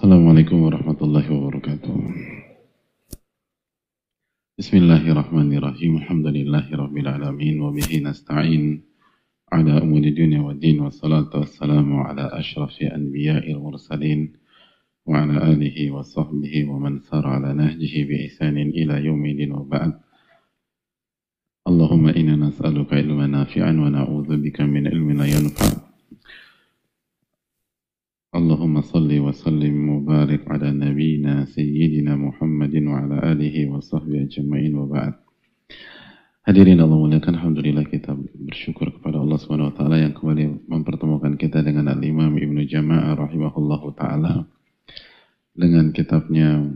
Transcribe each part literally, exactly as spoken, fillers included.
Assalamualaikum warahmatullahi wabarakatuh. Bismillahirrahmanirrahim. Alhamdulillahirabbil alamin wa bihi nasta'in ala umuri dunya waddin, wassalatu wassalamu ala asyrafil anbiya'il mursalin wa ala alihi wa sahbihi wa man sara ala nahjihi bi ihsanin ila yaumil wa ba'd. Allahumma inna nas'aluka ilman nafi'an wa na'udzubika min ilmin la yanfa'. Allahumma salli wa sallim mubarak ala nabiyina sayyidina Muhammadin wa ala alihi wa sahbihi ajma'in wa ba'd. Hadirin Allah muliakan, alhamdulillah kita bersyukur kepada Allah Subhanahu wa taala yang kembali mempertemukan kita dengan Al-Imam Ibnu Jama'ah rahimahullahu taala dengan kitabnya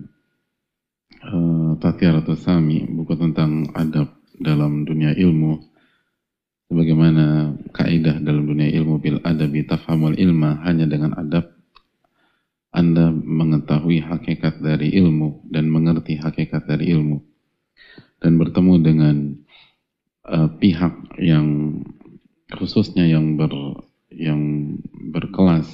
uh, Tadhkiratus Sami, buku tentang adab dalam dunia ilmu. Sebagaimana kaidah dalam dunia ilmu, bil adabi tafhamul ilma, hanya dengan adab Anda mengetahui hakikat dari ilmu dan mengerti hakikat dari ilmu, dan bertemu dengan uh, pihak yang khususnya yang ber yang berkelas,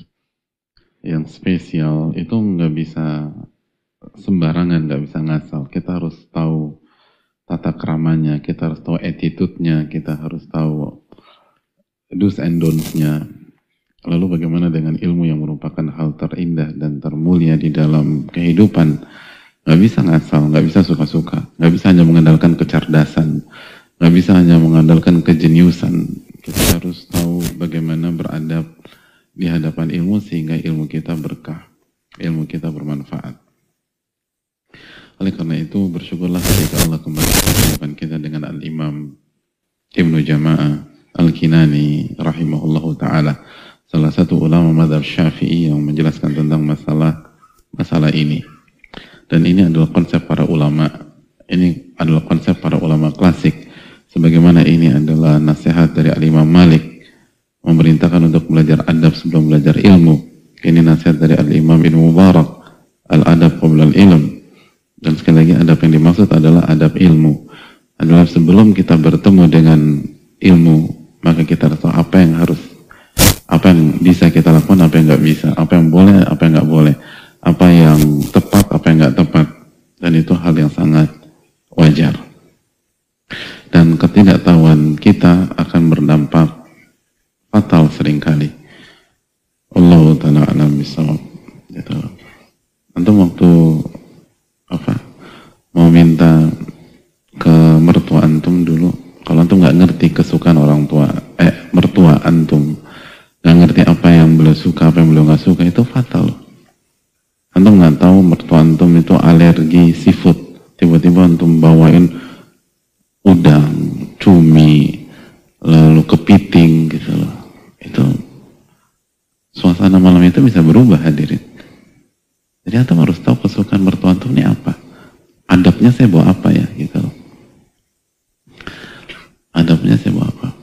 yang spesial, itu nggak bisa sembarangan, nggak bisa ngasal. Kita harus tahu tata keramanya, kita harus tahu attitude-nya, kita harus tahu do's and don'ts-nya. Lalu bagaimana dengan ilmu yang merupakan hal terindah dan termulia di dalam kehidupan? Gak bisa ngasal, gak bisa suka-suka, gak bisa hanya mengandalkan kecerdasan, gak bisa hanya mengandalkan kejeniusan. Kita harus tahu bagaimana beradab di hadapan ilmu sehingga ilmu kita berkah, ilmu kita bermanfaat. Oleh karena itu, bersyukurlah ketika Allah kembali mempertemukan kita dengan Al-Imam Ibnu Jama'ah Al-Kinani rahimahullahu ta'ala, salah satu ulama mazhab Syafi'i yang menjelaskan tentang masalah masalah ini. Dan ini adalah konsep para ulama, ini adalah konsep para ulama klasik, sebagaimana ini adalah nasihat dari Al-Imam Malik memerintahkan untuk belajar adab sebelum belajar ilmu. Ini nasihat dari Al-Imam Ibnu Mubarak, al-adab qabla al-ilm. Dan sekali lagi, adab yang dimaksud adalah adab ilmu, adalah sebelum kita bertemu dengan ilmu, maka kita harus tahu apa yang harus, apa yang bisa kita lakukan, apa yang nggak bisa, apa yang boleh, apa yang nggak boleh, apa yang tepat, apa yang nggak tepat. Dan itu hal yang sangat wajar. Dan ketidaktahuan kita akan berdampak fatal seringkali. Allahu ta'ala alam bisawab. Gitu. Antum waktu apa mau minta ke mertua antum dulu, kalau antum nggak ngerti kesukaan orang tua, eh mertua antum nggak ngerti apa yang beliau suka, apa yang beliau nggak suka, itu fatal. Antum nggak tahu mertua antum itu alergi seafood, tiba-tiba antum bawain udang, cumi, lalu kepiting gitu loh, itu suasana malam itu bisa berubah, hadirin. Jadi antum harus tahu kesukaan mertua antum ini apa. Adabnya saya bawa apa ya, gitu. Adabnya saya bawa apa.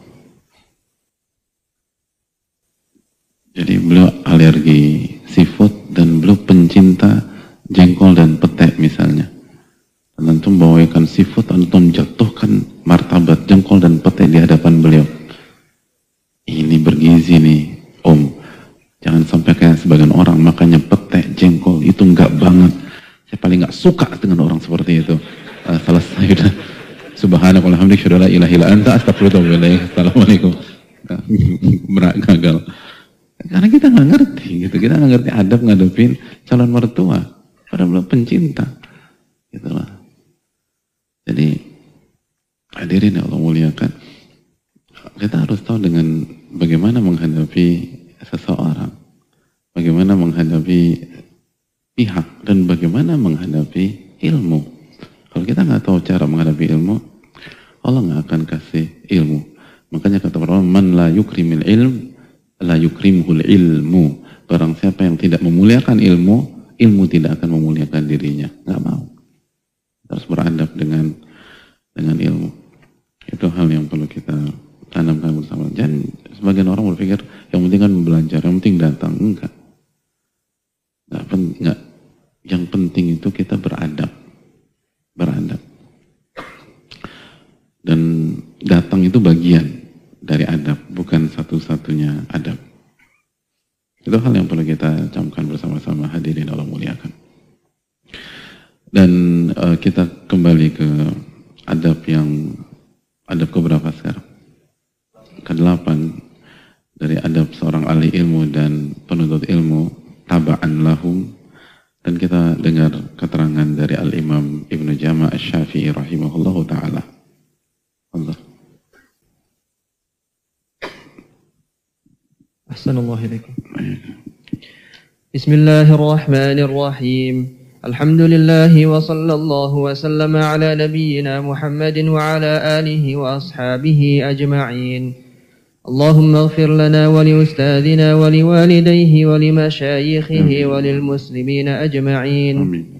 Jadi beliau alergi seafood dan beliau pencinta jengkol dan pete misalnya. Dan antum bawa ikan seafood, antum jatuhkan martabat jengkol dan pete di hadapan beliau. Ini bergizi nih, om. Jangan sampai kayak sebagian orang makanya pete, jengkol, itu enggak banget. Saya paling enggak suka dengan orang seperti itu. Uh, selesai udah. Subhanaka walhamdulillah, syada la ilaha illa anta, astagfirullah wa atubu. Assalamualaikum. Berak gagal. Karena kita nggak ngerti gitu. Kita nggak ngerti adab ngadepin calon mertua. Padahal belum pencinta. Gitulah. Jadi hadirin yang Allah muliakan, kita harus tahu dengan bagaimana menghadapi seseorang, bagaimana menghadapi pihak, dan bagaimana menghadapi ilmu. Kalau kita nggak tahu cara menghadapi ilmu, Allah nggak akan kasih ilmu. Makanya kata para ulama, man la yukrimil ilm, la yukrimhul ilmu. Barang siapa yang tidak memuliakan ilmu, ilmu tidak akan memuliakan dirinya. Nggak mau. Harus beradab dengan dengan ilmu. Itu hal yang perlu kita tanamkan bersama. Jangan sebagian orang berpikir yang penting kan belajar, yang penting datang. Enggak. Enggak, enggak. Yang penting itu kita beradab. Beradab. Dan datang itu bagian dari adab, bukan satu-satunya adab. Itu hal yang perlu kita camkan bersama-sama. sama-sama hadirin Allah muliakan. Dan uh, kita kembali ke adab yang adab keberapa sekarang? Kedelapan dari adab seorang ahli ilmu dan penuntut ilmu, taba'an lahum. Dan kita dengar keterangan dari Al-Imam Ibnu Jama' Asy-Syafi'i rahimahullahu ta'ala. Allah. Assalamualaikum. Bismillahirrahmanirrahim. Alhamdulillahi wa sallallahu wa sallama ala nabiyyina Muhammadin wa ala alihi wa ashabihi ajma'in. Allahumma ighfir lana wa li ustadina wa li walidayhi wa li masyayikhihi wa lil muslimina ajma'in.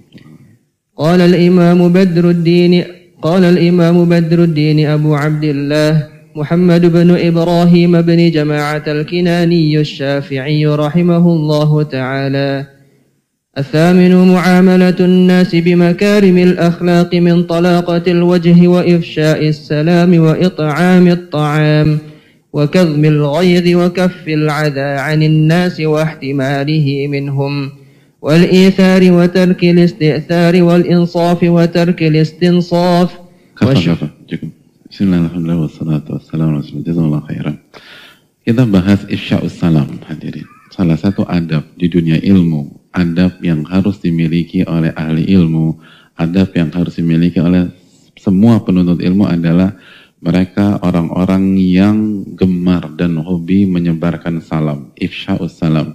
Qala al-imam Badruddin qala al-imam Badruddin Abu Abdullah محمد بن إبراهيم بن جماعة الكناني الشافعي رحمه الله تعالى: الثامن معاملة الناس بمكارم الأخلاق من طلاقة الوجه وإفشاء السلام وإطعام الطعام وكظم الغيظ وكف العذى عن الناس واحتماله منهم والإيثار وترك الاستئثار والإنصاف وترك الاستنصاف. Bismillahirrahmanirrahim. Wassalatu wassalamu ala rasulillah. Khairan. Kita bahas ifsya'us salam, hadirin. Salah satu adab di dunia ilmu, adab yang harus dimiliki oleh ahli ilmu, adab yang harus dimiliki oleh semua penuntut ilmu adalah mereka orang-orang yang gemar dan hobi menyebarkan salam, ifsya'us salam.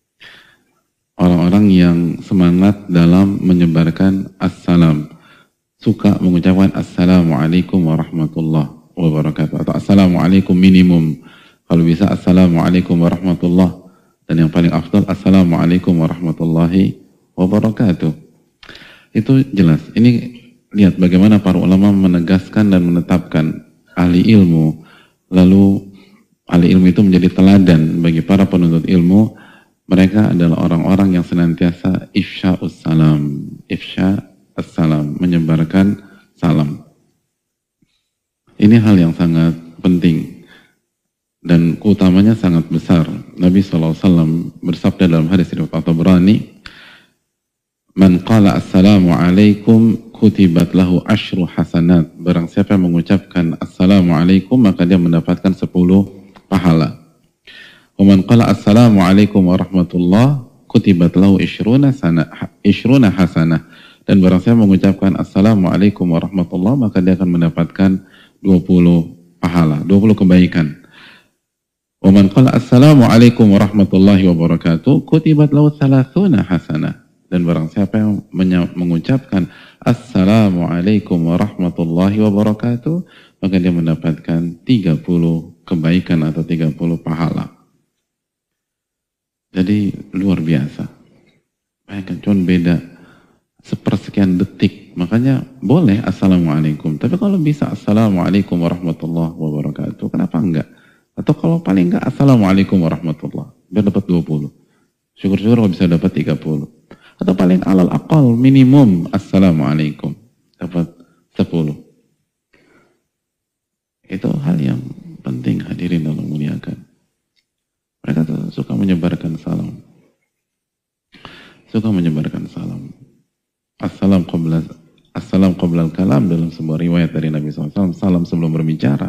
Orang-orang yang semangat dalam menyebarkan assalam, suka mengucapkan assalamualaikum warahmatullahi wabarakatuh, atau assalamualaikum minimum, kalau bisa assalamualaikum warahmatullahi, dan yang paling afdal assalamualaikum warahmatullahi wabarakatuh. Itu jelas. Ini lihat bagaimana para ulama menegaskan dan menetapkan ahli ilmu, lalu ahli ilmu itu menjadi teladan bagi para penuntut ilmu. Mereka adalah orang-orang yang senantiasa ifsya'us salam, ifsya' assalam, menyebarkan salam. Ini hal yang sangat penting dan keutamanya sangat besar. Nabi shallallahu alaihi wasallam bersabda dalam hadis riwayat At-Tabrani, "Man qala assalamu alaikum kutibat lahu asyru hasanat." Barang siapa yang mengucapkan assalamu alaikum maka dia mendapatkan sepuluh pahala. Wa man qala assalamu alaikum warahmatullah kutibat lahu isyruna sana isyruna hasanah. Dan barang siapa mengucapkan assalamualaikum warahmatullah maka dia akan mendapatkan dua puluh pahala, dua puluh kebaikan. Wa man qala assalamualaikum warahmatullahi wabarakatuh kutibat lahu thalathuna hasanah. Dan barang siapa yang mengucapkan assalamualaikum warahmatullahi wabarakatuh maka dia mendapatkan tiga puluh kebaikan atau tiga puluh pahala. Jadi luar biasa. Bayangkan, cuma beda sepersekian detik, makanya boleh assalamualaikum, tapi kalau bisa assalamualaikum warahmatullahi wabarakatuh, kenapa enggak? Atau kalau paling enggak assalamualaikum warahmatullahi, biar dapat dua puluh, syukur-syukur kalau bisa dapat tiga puluh, atau paling alal aqal minimum assalamualaikum, dapat sepuluh. Itu hal yang penting, hadirin Allah muliakan. Mereka tuh suka menyebarkan salam, suka menyebarkan salam. Assalam qabla assalam qabla al-kalam, dalam sebuah riwayat dari Nabi shallallahu alaihi wasallam, salam sebelum berbicara.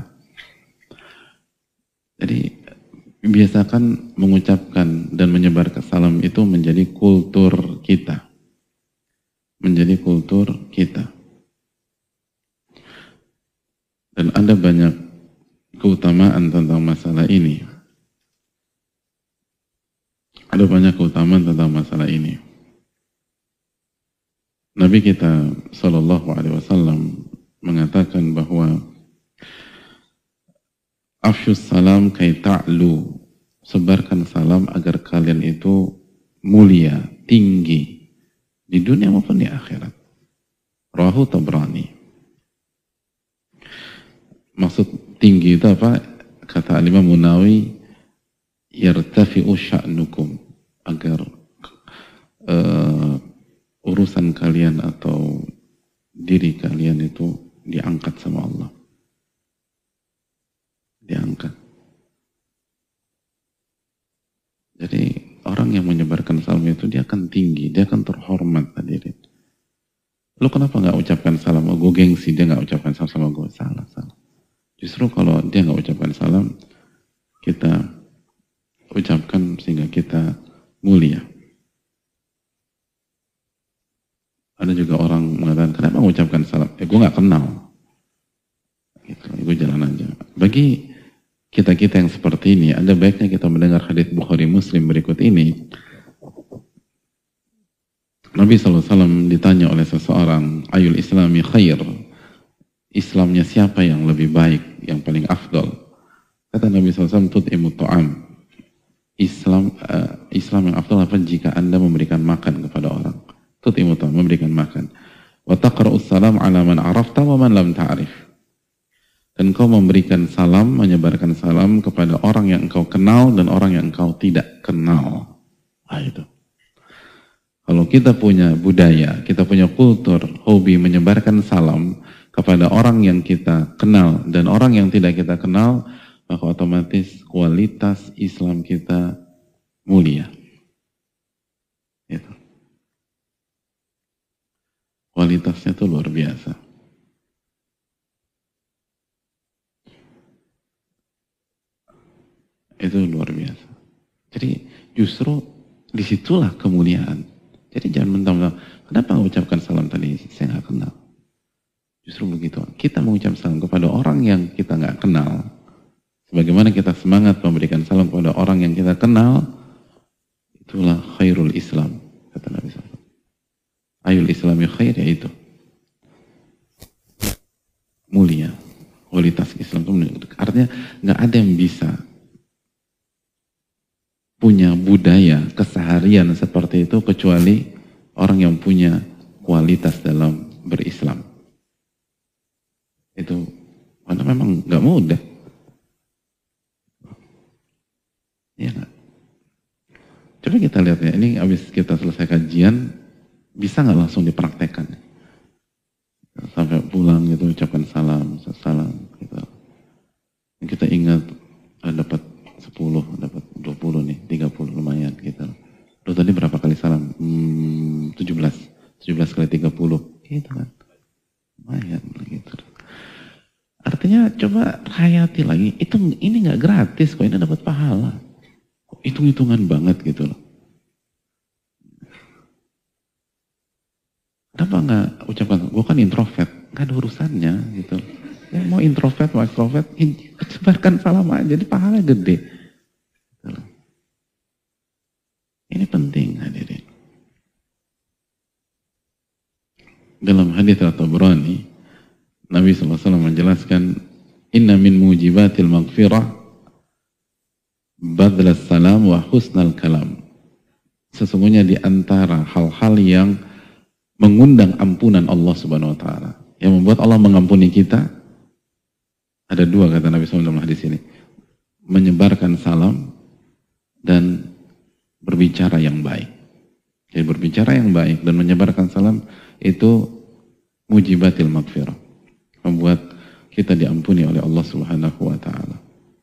Jadi biasakan mengucapkan dan menyebarkan salam itu menjadi kultur kita, menjadi kultur kita. Dan ada banyak keutamaan tentang masalah ini. Ada banyak keutamaan tentang masalah ini. Nabi kita Shallallahu Alaihi Wasallam mengatakan bahwa afsyus salam kai ta'lu, sebarkan salam agar kalian itu mulia, tinggi di dunia maupun di akhirat. Rawahu Tabrani. Maksud tinggi itu apa? Kata Al-Imam Munawi, yartafi'u sya'nukum, agar uh, urusan kalian atau diri kalian itu diangkat sama Allah. Diangkat. Jadi orang orang yang menyebarkan salam itu dia akan tinggi, dia akan terhormat hadirin. Lu kenapa nggak ucapkan salam? Oh, gue gengsi, dia nggak ucapkan salam sama gue. Salah, salah. Justru kalau dia nggak ucapkan salam, kita ucapkan sehingga kita mulia. Ada juga orang mengatakan, kenapa mengucapkan salam? Eh, gue nggak kenal. Gitu, gue jalan aja. Bagi kita-kita yang seperti ini, ada baiknya kita mendengar hadits Bukhari Muslim berikut ini. Nabi shallallahu alaihi wasallam ditanya oleh seseorang, ayul islami khair, Islamnya siapa yang lebih baik, yang paling afdal? Kata Nabi shallallahu alaihi wasallam, tut'imu ta'am. Islam uh, Islam yang afdal apa? Jika anda memberikan makan kepada orang. Tut'imu ta'am, memberikan makan. Wa taqra'us salam ala man arafta wa man lam ta'rif. Dan kau memberikan salam, menyebarkan salam kepada orang yang engkau kenal dan orang yang engkau tidak kenal. Ah, itu. Kalau kita punya budaya, kita punya kultur, hobi menyebarkan salam kepada orang yang kita kenal dan orang yang tidak kita kenal, maka otomatis kualitas Islam kita mulia. Itu. Kualitasnya itu luar biasa. Itu luar biasa. Jadi justru disitulah kemuliaan. Jadi jangan mentang-mentang, kenapa mengucapkan salam tadi? Saya nggak kenal. Justru begitu. Kita mengucap salam kepada orang yang kita nggak kenal. Sebagaimana kita semangat memberikan salam kepada orang yang kita kenal, itulah khairul Islam, kata Nabi shallallahu alaihi wasallam. Ayul Islami khair, yaitu mulia. Kualitas Islam itu mulia. Artinya nggak ada yang bisa punya budaya keseharian seperti itu kecuali orang yang punya kualitas dalam berislam. Itu karena memang nggak mudah. Ya nggak? Coba kita lihat ya, ini habis kita selesai kajian, bisa nggak langsung dipraktekkan? Sampai pulang gitu ucapkan salam, salam gitu. Kita ingat dapat sepuluh, dapat dua puluh nih, tiga puluh lumayan gitu. Lu tadi berapa kali salam? Hmm, tujuh belas. tujuh belas kali tiga puluh. Gitu kan. Lumayan gitu. Artinya coba hayati lagi. Itu ini nggak gratis kok, ini dapat pahala. Hitung-hitungan banget gitu loh. Kenapa nggak ucapkan? Gue kan introvert, nggak ada urusannya gitu. Ya, mau introvert, mau extrovert, sebarkan salam aja, jadi pahala gede. Ini penting hadirin. Dalam hadits At-Tabrani, Nabi shallallahu alaihi wasallam menjelaskan, inna min mujibatil maghfirah badlas salam wa husnal kalam. Sesungguhnya di antara hal-hal yang mengundang ampunan Allah Subhanahu wa taala, yang membuat Allah mengampuni kita, ada dua kata Nabi shallallahu alaihi wasallam dalam hadis ini. Menyebarkan salam dan berbicara yang baik. Jadi berbicara yang baik dan menyebarkan salam itu mujibatil maghfirah. Membuat kita diampuni oleh Allah Subhanahu wa taala.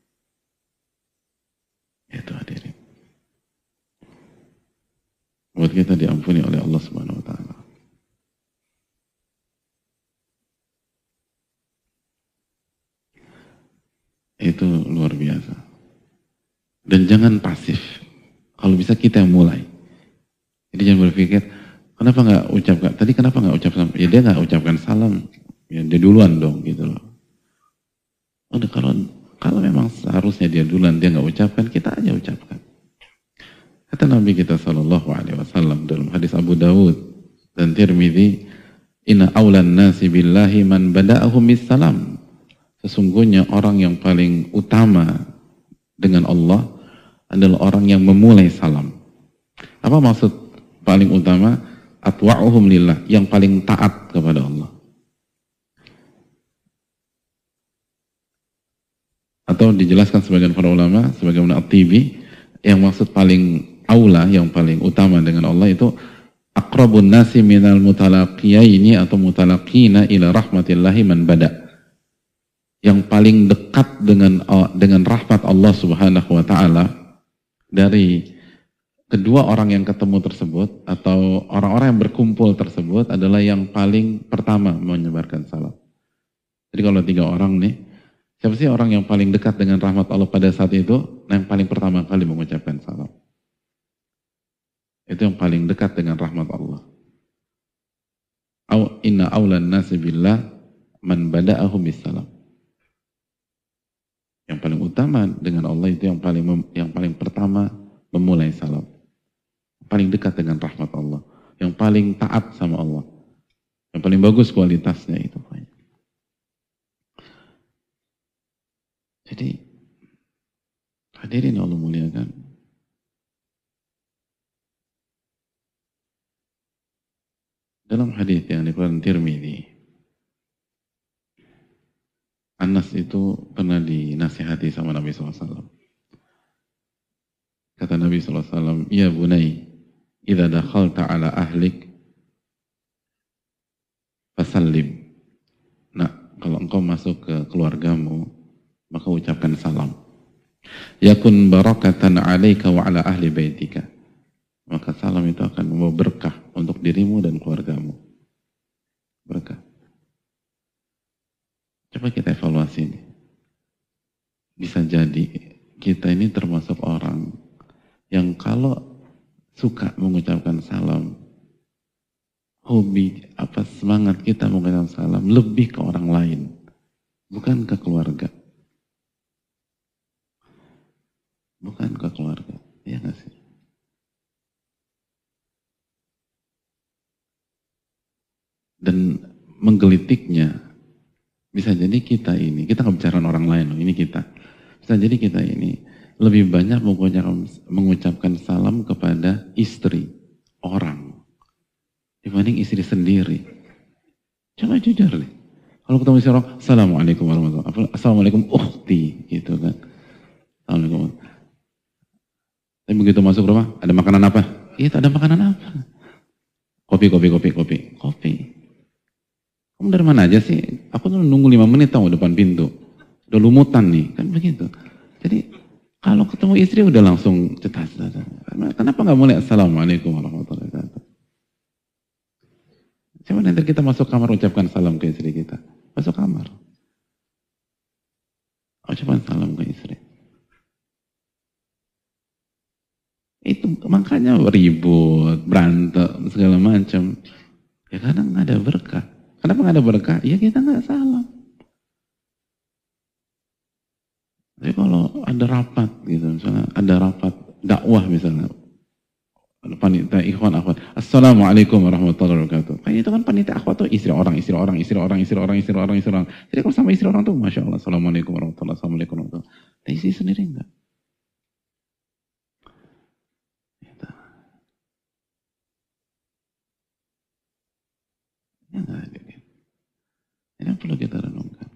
Itu hadirin. Buat kita diampuni oleh Allah Subhanahu wa taala. Itu luar biasa. Dan jangan pasif. Kalau bisa kita yang mulai. Jadi jangan berpikir, kenapa nggak ucapkan? Tadi kenapa nggak ucapkan? Ya dia nggak ucapkan salam. Ya dia duluan dong gitu loh. Udah kalau kalau memang seharusnya dia duluan, dia nggak ucapkan, kita aja ucapkan. Kata Nabi kita Shallallahu Alaihi Wasallam dalam hadis Abu Dawud dan Tirmidzi, inna awlan nasi billahi man bada'ahum bis salam. Sesungguhnya orang yang paling utama dengan Allah adalah orang yang memulai salam. Apa maksud paling utama? Atwa'uhum lillah, yang paling taat kepada Allah. Atau dijelaskan sebagian para ulama, sebagaimana At-Tibi, yang maksud paling aula, yang paling utama dengan Allah itu aqrabun nasi minal mutalaqiyaini atau mutalaqina ila rahmatillahi man bada'. Yang paling dekat dengan dengan rahmat Allah Subhanahu wa taala dari kedua orang yang ketemu tersebut atau orang-orang yang berkumpul tersebut adalah yang paling pertama menyebarkan salam. Jadi kalau tiga orang nih, siapa sih orang yang paling dekat dengan rahmat Allah pada saat itu? Nah, yang paling pertama kali mengucapkan salam. Itu yang paling dekat dengan rahmat Allah. Au inna aulan nasi billah man bada'ahu bisalam. Yang paling utama dengan Allah itu yang paling yang paling pertama memulai salam. Paling dekat dengan rahmat Allah. Yang paling taat sama Allah. Yang paling bagus kualitasnya itu. Jadi, hadirin Allah muliakan. Dalam hadis yang dikeluarkan Tirmidzi, Anas itu pernah dinasihati sama Nabi shallallahu alaihi wasallam. Kata Nabi shallallahu alaihi wasallam, "Ya bunai, idza dakhalta ala ahlik, fasallim." Nah, kalau engkau masuk ke keluargamu, maka ucapkan salam. Yakun barakatan alaika wa ala ahli baitika. Maka salam itu akan membawa berkah untuk dirimu dan keluargamu. Berkah. Coba kita evaluasi ini. Bisa jadi kita ini termasuk orang yang kalau suka mengucapkan salam, hobi, apa semangat kita mengucapkan salam lebih ke orang lain, bukan ke keluarga. Bukan ke keluarga, ya nggak sih? Dan menggelitiknya, bisa jadi kita ini, kita nggak bicara orang lain, ini kita. Bisa jadi kita ini lebih banyak mengucapkan, mengucapkan salam kepada istri, orang, dibanding istri sendiri. Coba jujur deh. Kalau ketemu istri orang, Assalamualaikum warahmatullahi wabarakatuh. Assalamualaikum ukhti, gitu kan. Assalamualaikum. Tapi begitu masuk rumah, ada makanan apa? Iya, ada makanan apa? Kopi, kopi, kopi, kopi, kopi. Kamu dari mana aja sih? Aku tuh nunggu lima menit tahu depan pintu. Udah lumutan nih, kan begitu. Jadi kalau ketemu istri udah langsung cetas. Kenapa nggak mulai Assalamualaikum warahmatullahi wabarakatuh? Coba nanti kita masuk kamar ucapkan salam ke istri kita. Masuk kamar. Ucapkan salam ke istri. Itu makanya ribut, berantem, segala macam. Ya karena nggak ada berkah. Kenapa nggak ada berkah? Ya kita nggak salam. Tapi kalau ada rapat gitu, misalnya ada rapat dakwah misalnya, panitia ikhwan akhwat, Assalamualaikum warahmatullahi wabarakatuh. Kayak itu kan panitia akhwat tuh istri orang, istri orang, istri orang, istri orang, istri orang, istri orang. Jadi kalau sama istri orang tuh, masya Allah, Assalamualaikum warahmatullahi wabarakatuh, Assalamualaikum warahmatullahi wabarakatuh. Tapi istri sendiri enggak. Ya enggak ada. Ini perlu kita renungkan.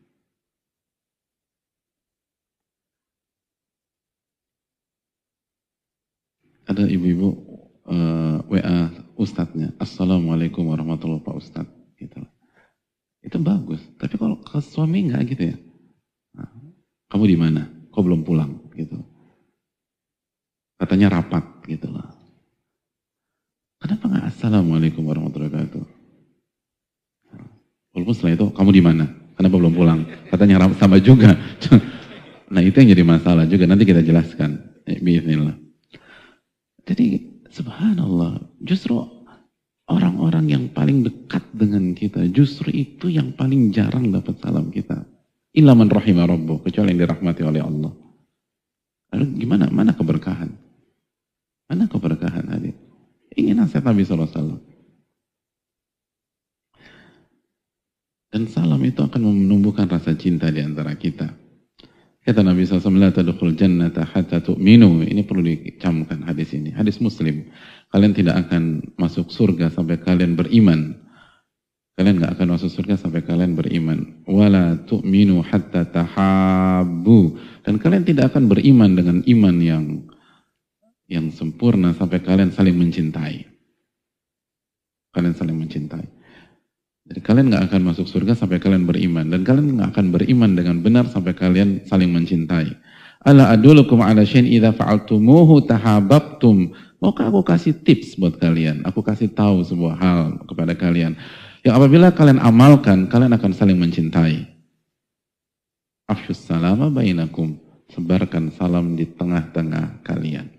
Ada ibu-ibu uh, W A ustadznya, Assalamualaikum warahmatullahi wabarakatuh Pak Ustadz. Gitu. Itu bagus. Tapi kalau ke suami enggak gitu ya. Nah, kamu di mana? Kok belum pulang? Gitu. Katanya rapat gitu lah. Kenapa enggak Assalamualaikum warahmatullahi wabarakatuh? Walaupun setelah itu, kamu di mana? Kenapa belum pulang? Katanya sama juga. Nah itu yang jadi masalah juga. Nanti kita jelaskan. Bismillah. Jadi subhanallah. Justru orang-orang yang paling dekat dengan kita, justru itu yang paling jarang dapat salam kita. Illa man rahimah rabbuh. Kecuali yang dirahmati oleh Allah. Lalu gimana? Mana keberkahan? Mana keberkahan hadir? Ini nasihat Nabi shallallahu alaihi wasallam. Dan salam itu akan menumbuhkan rasa cinta di antara kita. Kata Nabi shallallahu alaihi wasallam, la tadkhul jannata hatta tu'minu. Ini perlu dicamkan hadis ini. Hadis Muslim. Kalian tidak akan masuk surga sampai kalian beriman. Kalian nggak akan masuk surga sampai kalian beriman. Wala tu'minu hatta tahabbu. Dan kalian tidak akan beriman dengan iman yang yang sempurna sampai kalian saling mencintai. Kalian saling mencintai. Jadi kalian nggak akan masuk surga sampai kalian beriman. Dan kalian nggak akan beriman dengan benar sampai kalian saling mencintai. Ala adulukum ala syai'in idza fa'altumuhu tahabbtum. Maukah aku kasih tips buat kalian? Aku kasih tahu sebuah hal kepada kalian. Yang apabila kalian amalkan, kalian akan saling mencintai. Afshus salama bainakum. Sebarkan salam di tengah-tengah kalian.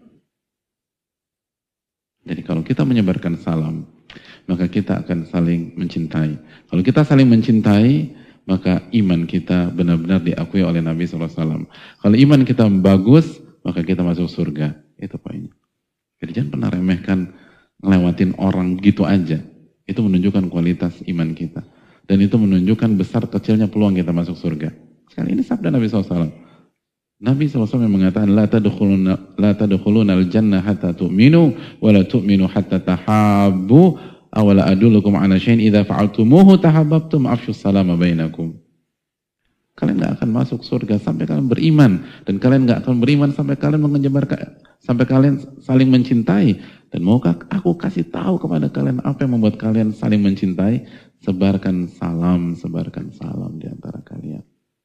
Jadi kalau kita menyebarkan salam, maka kita akan saling mencintai. Kalau kita saling mencintai, maka iman kita benar-benar diakui oleh Nabi shallallahu alaihi wasallam. Kalau iman kita bagus, maka kita masuk surga. Itu poinnya. Jadi jangan pernah remehkan ngelewatin orang gitu aja. Itu menunjukkan kualitas iman kita. Dan itu menunjukkan besar kecilnya peluang kita masuk surga. Sekali ini sabda Nabi shallallahu alaihi wasallam. Nabi shallallahu alaihi wasallam yang mengatakan, La tadkhuluna, la tadkhuluna al-jannah hatta tu'minu, wa la tu'minu hatta tahabbu, awala adulukum ala syai'in idza fa'altumuhu tahabbtum afshus salama bainakum. Kalian gak akan masuk surga sampai kalian beriman, dan kalian gak akan beriman sampai kalian menyebarkan, sampai kalian saling mencintai. Dan maukah aku kasih tahu kepada kalian apa yang membuat kalian saling mencintai? Sebarkan salam, sebarkan salam di antara kalian.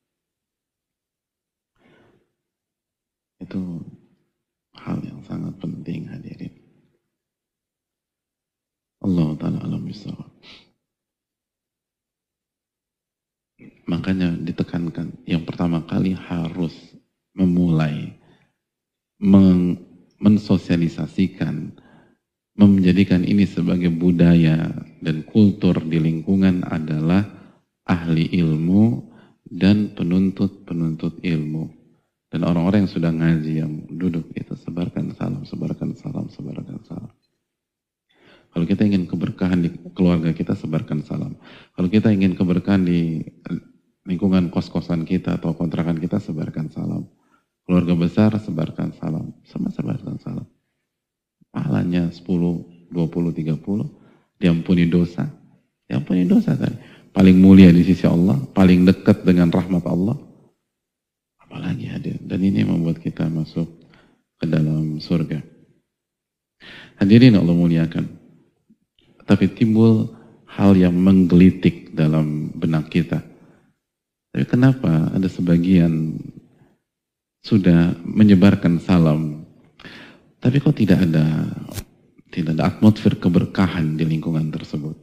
Itu hal yang sangat penting, hadirin. Allah Ta'ala alam bisawab. Makanya ditekankan, yang pertama kali harus memulai men mensosialisasikan, menjadikan ini sebagai budaya dan kultur di lingkungan adalah ahli ilmu dan penuntut-penuntut ilmu. Dan orang-orang yang sudah ngaji, yang duduk itu, sebarkan salam, sebarkan salam, sebarkan salam. Kalau kita ingin keberkahan di keluarga kita, sebarkan salam. Kalau kita ingin keberkahan di lingkungan kos-kosan kita atau kontrakan kita, sebarkan salam. Keluarga besar, sebarkan salam. Semua sebarkan salam. Pahalanya sepuluh, dua puluh, tiga puluh. Diampuni dosa. Diampuni dosa tadi. Paling mulia di sisi Allah. Paling dekat dengan rahmat Allah. Apalagi hadir. Dan ini membuat kita masuk ke dalam surga. Hadirin Allah muliakan. Tapi timbul hal yang menggelitik dalam benak kita. Tapi kenapa ada sebagian sudah menyebarkan salam, tapi kok tidak ada tidak ada atmosfer keberkahan di lingkungan tersebut?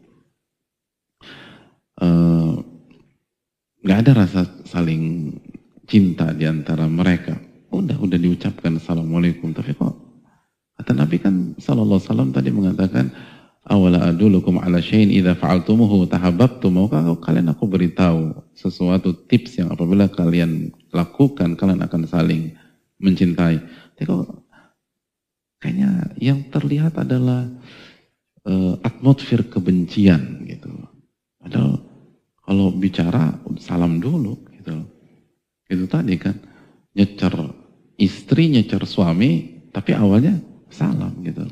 Uh, gak ada rasa saling cinta di antara mereka. Udah, udah diucapkan assalamualaikum, tapi kok kata Nabi kan sallallahu alaihi wasallam tadi mengatakan, awala adulukum ala syai'in idza fa'altumuhu tahabbtum. Maukah kalian aku beritahu sesuatu tips yang apabila kalian lakukan kalian akan saling mencintai. Tapi kok kayaknya yang terlihat adalah uh, atmosfer kebencian gitu. Padahal kalau bicara salam dulu gitu. Itu tadi kan, nyecer istri, nyecer suami, tapi awalnya salam gitu.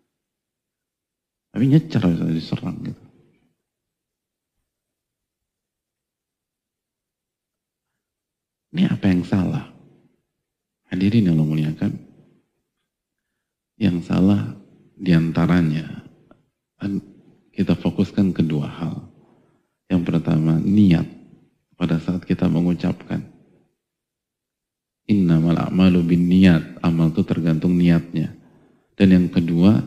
Tapi nyecer bisa diserang gitu. Ini apa yang salah? Hadirin yang Allah muliakan. Yang salah diantaranya, kita fokuskan kedua hal. Yang pertama, niat pada saat kita mengucapkan. Innamal a'malu bin niat. Amal itu tergantung niatnya. Dan yang kedua,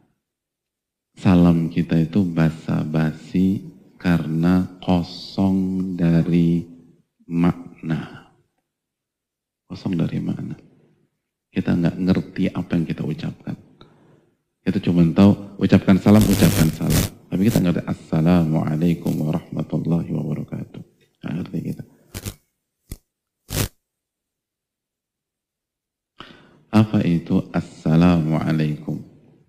salam kita itu basa-basi karena kosong dari makna. Kosong dari makna. Kita nggak ngerti apa yang kita ucapkan. Kita cuma tahu ucapkan salam, ucapkan salam. Tapi kita nggak ada assalamualaikum warahmatullahi wabarakatuh. Nggak ngerti kita. Apa itu assalamualaikum?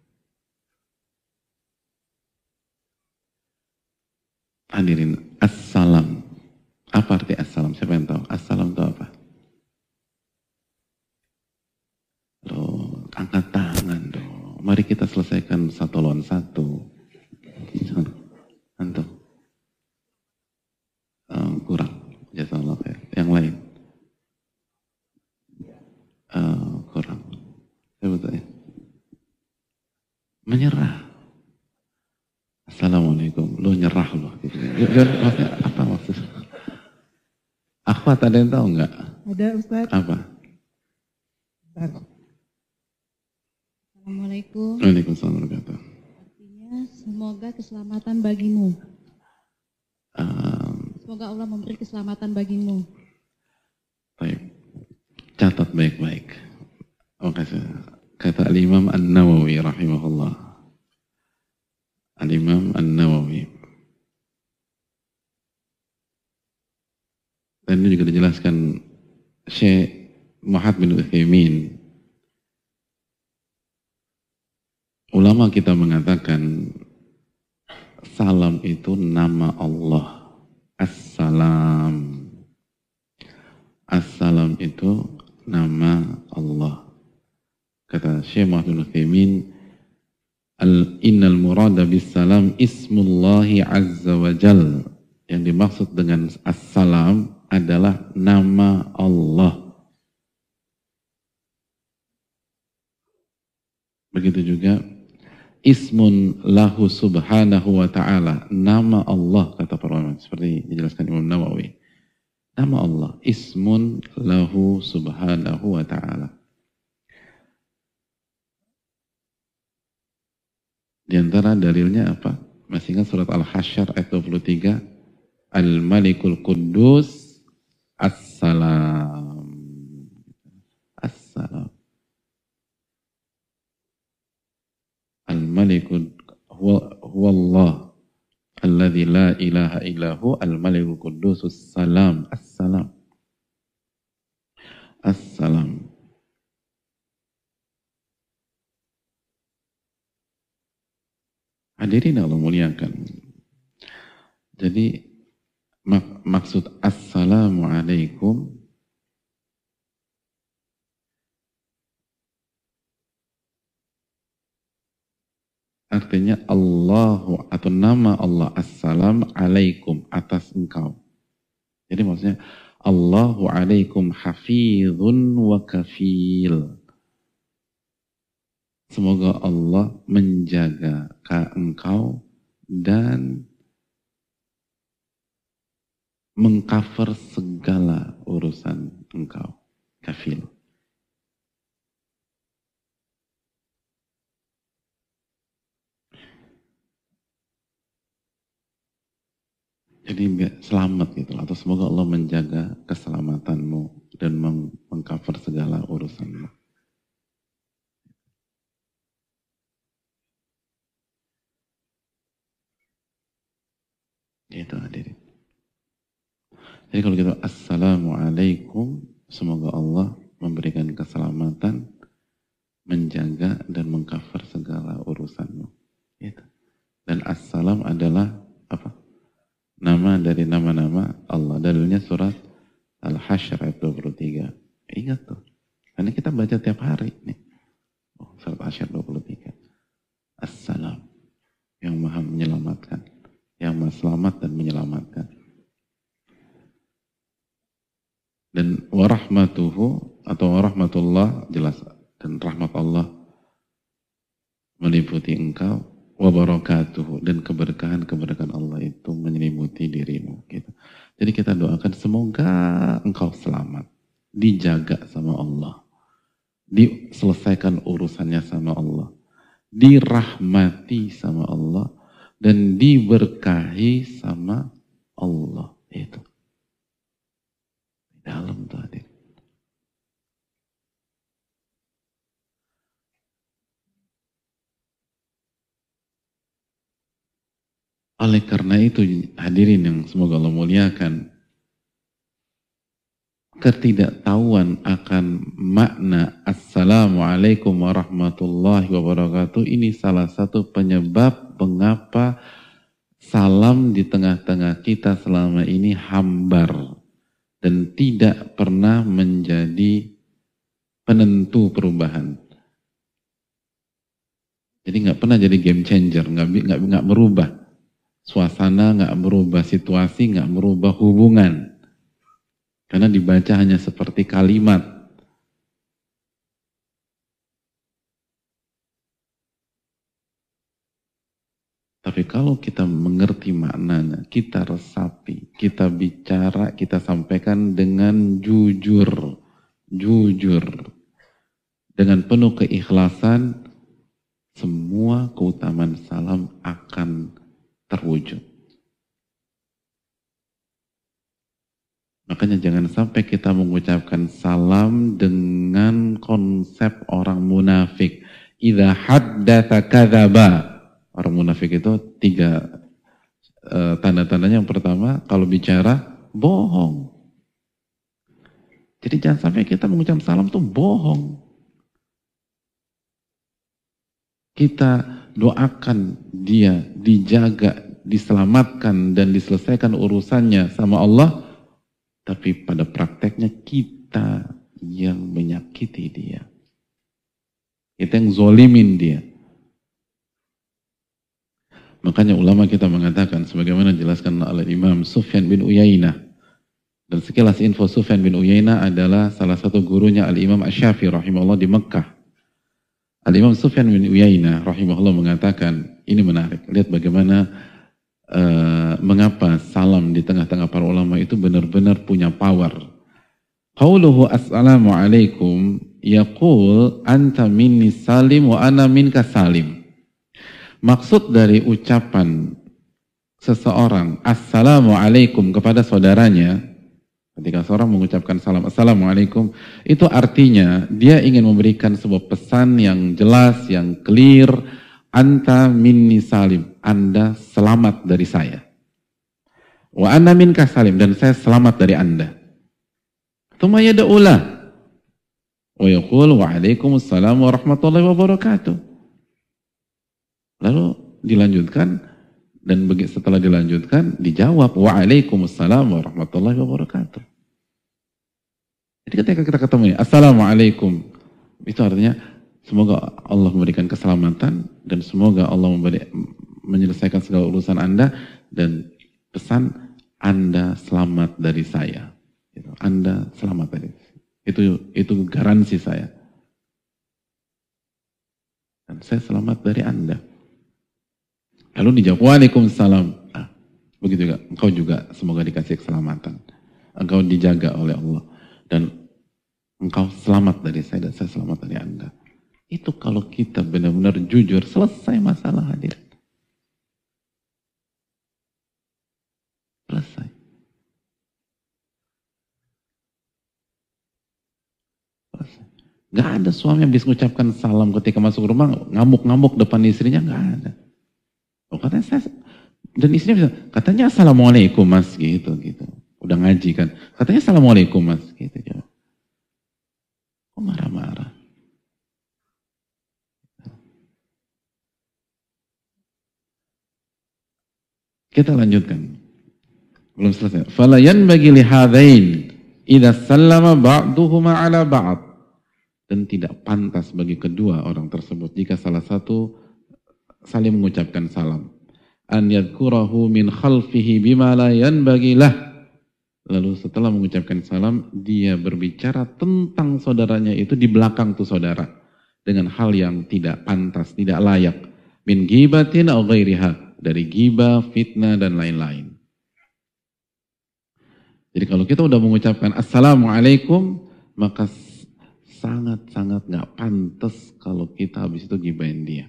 Hadirin, assalam. Apa arti assalam? Siapa yang tahu? Assalam itu apa? Loh, angkat tangan dong. Mari kita selesaikan satu lawan satu. Antum. Um, kurang. Jazakallah khair. Yang lain. Uh, kurang. Saya betul ya. Menyerah. Assalamualaikum. Lo nyerah lo. Gitu. Maksudnya apa maksudnya? Akhwat ada yang tahu nggak? Ada Ustaz. Apa? Assalamualaikum. Waalaikumsalam warahmatullahi wabarakatuh. Artinya semoga keselamatan bagimu. Um, Semoga Allah memberi keselamatan bagimu. baik. Catat baik-baik. Makasih. Kata Al-Imam An-Nawawi rahimahullah. Al-Imam An-Nawawi. Dan ini juga dijelaskan Syekh Muhammad bin Utsaimin. Ulama kita mengatakan salam itu nama Allah. Assalam. Assalam itu nama Allah. Kata Syekh Muhammad bin Utsaimin, Innal murada bis salam ismullahi azza wa jal. Yang dimaksud dengan assalam adalah nama Allah. Begitu juga ismun lahu subhanahu wa ta'ala, nama Allah, kata para ulama, seperti dijelaskan Imam Nawawi. Nama Allah, ismun lahu subhanahu wa ta'ala. Di antara dalilnya apa? Masih ingat surat Al-Hasyr ayat dua puluh tiga? Al-Malikul Quddus As-Salam. As-Salam. Al-Malikul huwa, huwa Allah alladzi la ilaha illahu al-Malikul Quddusus Salam. As-Salam. As-Salam. Hadirin Allah muliakan. Jadi mak maksud Assalamualaikum artinya Allahu atau nama Allah Assalam alaikum, atas engkau. Jadi maksudnya Allahu alaikum hafizun wa kafil. Semoga Allah menjaga engkau dan mengcover segala urusan engkau. Kafil. Jadi selamat gitu, atau semoga Allah menjaga keselamatanmu dan mengcover segala urusanmu. Itu hadirin. Jadi kalau kita Assalamualaikum, semoga Allah memberikan keselamatan, menjaga dan mengcover segala urusanmu. Itu. Dan Assalam adalah apa? Nama dari nama-nama Allah. Dalilnya surat Al-Hasyr ayat dua puluh tiga. Ingat tuh. Karena kita baca tiap hari nih. Oh, surat Al-Hasyr dua puluh tiga. Assalam. Yang maha menyelamatkan. Yang maha selamat dan menyelamatkan. Dan warahmatuhu atau warahmatullah jelas. Dan rahmat Allah meliputi engkau. Wabarakatuh, dan keberkahan-keberkahan Allah itu menyelimuti dirimu gitu. Jadi kita doakan semoga engkau selamat, dijaga sama Allah, diselesaikan urusannya sama Allah, dirahmati sama Allah, dan diberkahi sama Allah. Itu dalam tadi. Oleh karena itu hadirin yang semoga Allah muliakan, ketidaktahuan akan makna Assalamualaikum warahmatullahi wabarakatuh ini salah satu penyebab mengapa salam di tengah-tengah kita selama ini hambar dan tidak pernah menjadi penentu perubahan. Jadi nggak pernah jadi game changer, nggak nggak nggak merubah suasana, nggak merubah situasi, nggak merubah hubungan. Karena dibaca hanya seperti kalimat. Tapi kalau kita mengerti maknanya, kita resapi, kita bicara, kita sampaikan dengan jujur. Jujur. dengan penuh keikhlasan, semua keutamaan salam akan terwujud. Makanya jangan sampai kita mengucapkan salam dengan konsep orang munafik. Idza haddatsa kadzaba. Orang munafik itu tiga uh, tanda-tandanya. Yang pertama, kalau bicara bohong. Jadi jangan sampai kita mengucapkan salam itu bohong. Kita doakan dia dijaga, diselamatkan dan diselesaikan urusannya sama Allah. Tapi pada prakteknya kita yang menyakiti dia. Kita yang zolimin dia. Makanya ulama kita mengatakan, sebagaimana dijelaskan oleh Imam Sufyan bin Uyainah. Dan sekilas info, Sufyan bin Uyainah adalah salah satu gurunya Al-Imam Asy-Syafi'i rahimahullah di Mekkah. Al-Imam Sufyan bin Uyainah rahimahullah mengatakan, ini menarik. Lihat bagaimana Uh, mengapa salam di tengah-tengah para ulama itu benar-benar punya power. Qauluhu assalamualaikum yaqul anta minni salim wa ana minka salim. Maksud dari ucapan seseorang assalamualaikum kepada saudaranya, ketika seorang mengucapkan salam assalamualaikum, itu artinya dia ingin memberikan sebuah pesan yang jelas, yang clear. Anta minni salim, Anda selamat dari saya. Wa ana minka salim, dan saya selamat dari Anda. Tsumma yad'ulah wa yaqul wa alaikumussalam warahmatullahi wabarakatuh. Lalu dilanjutkan, dan setelah dilanjutkan dijawab wa alaikumussalam warahmatullahi wabarakatuh. Jadi ketika kita ketemu ini, assalamualaikum, itu artinya semoga Allah memberikan keselamatan dan semoga Allah memberi, menyelesaikan segala urusan Anda, dan pesan Anda selamat dari saya. Anda selamat dari itu itu garansi saya. Dan saya selamat dari Anda. Lalu dijawab waalaikumsalam. Ah, begitu juga. Engkau juga semoga dikasih keselamatan. Engkau dijaga oleh Allah dan engkau selamat dari saya dan saya selamat dari Anda. Itu kalau kita benar-benar jujur, selesai masalah hadir. Selesai. Selesai. Gak ada suami yang bisa mengucapkan salam ketika masuk rumah, ngamuk-ngamuk depan istrinya, gak ada. Oh, katanya saya, dan istrinya bisa, katanya assalamualaikum mas, gitu, gitu. Udah ngaji kan, katanya assalamualaikum mas, gitu. Kok marah-marah? Kita lanjutkan. Belum selesai. Fala yanbaghi li hadain idza sallama ba'duhuma 'ala ba'd. Dan tidak pantas bagi kedua orang tersebut jika salah satu saling mengucapkan salam. An yadhkurahu min khalfihi bima la yanbaghi lah. Lalu setelah mengucapkan salam, dia berbicara tentang saudaranya itu di belakang tuh saudara dengan hal yang tidak pantas, tidak layak. Min ghibatin aw ghairiha. Dari ghibah, fitnah, dan lain-lain. Jadi kalau kita udah mengucapkan assalamualaikum, maka sangat-sangat gak pantas kalau kita habis itu ghibahin dia.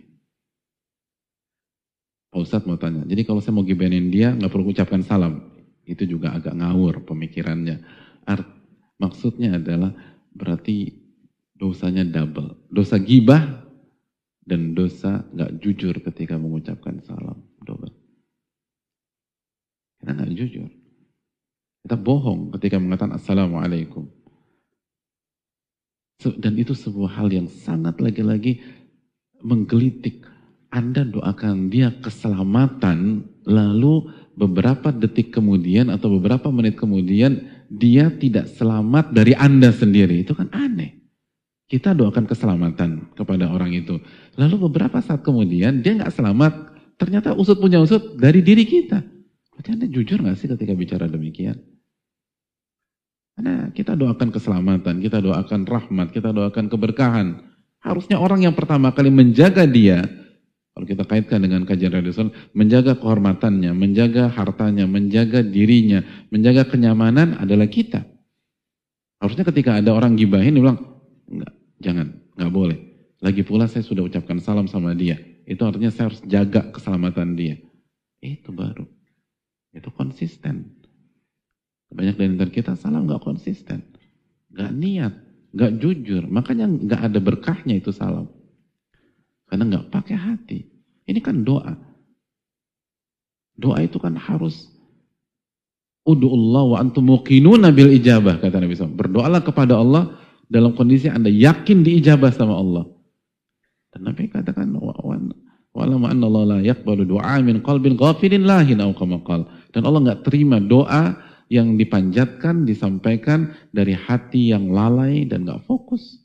Pak Ustadz mau tanya, jadi kalau saya mau ghibahin dia, gak perlu ucapkan salam. Itu juga agak ngawur pemikirannya. Art, maksudnya adalah berarti dosanya double. Dosa ghibah dan dosa gak jujur ketika mengucapkan salam. Double. Kita gak jujur. Kita bohong ketika mengatakan assalamualaikum. Dan itu sebuah hal yang sangat lagi-lagi menggelitik. Anda doakan dia keselamatan, lalu beberapa detik kemudian atau beberapa menit kemudian dia tidak selamat dari Anda sendiri. Itu kan aneh. Kita doakan keselamatan kepada orang itu. Lalu beberapa saat kemudian dia nggak selamat. Ternyata usut punya usut dari diri kita. Berarti Anda jujur nggak sih ketika bicara demikian? Karena kita doakan keselamatan, kita doakan rahmat, kita doakan keberkahan. Harusnya orang yang pertama kali menjaga dia, kalau kita kaitkan dengan kajian Rasul, menjaga kehormatannya, menjaga hartanya, menjaga dirinya, menjaga kenyamanan adalah kita. Harusnya ketika ada orang gibahin, dia bilang, enggak, jangan. nggak boleh. Lagi pula saya sudah ucapkan salam sama dia. Itu artinya saya harus jaga keselamatan dia. Itu baru. Itu konsisten. Banyak dari antara kita salam nggak konsisten. Nggak niat. Nggak jujur. Makanya nggak ada berkahnya itu salam. Karena nggak pakai hati. Ini kan doa. Doa itu kan harus Udu'ullah wa antum muqinuna bil ijabah, kata Nabi shallallahu alaihi wasallam. Berdoalah kepada Allah dalam kondisi Anda yakin diijabah sama Allah. Dan Nabi katakan, wa'alamu anna Allah la yaqbalu du'a min qalbin ghafilin lahin aw kama qala. Dan Allah nggak terima doa yang dipanjatkan, disampaikan dari hati yang lalai dan nggak fokus.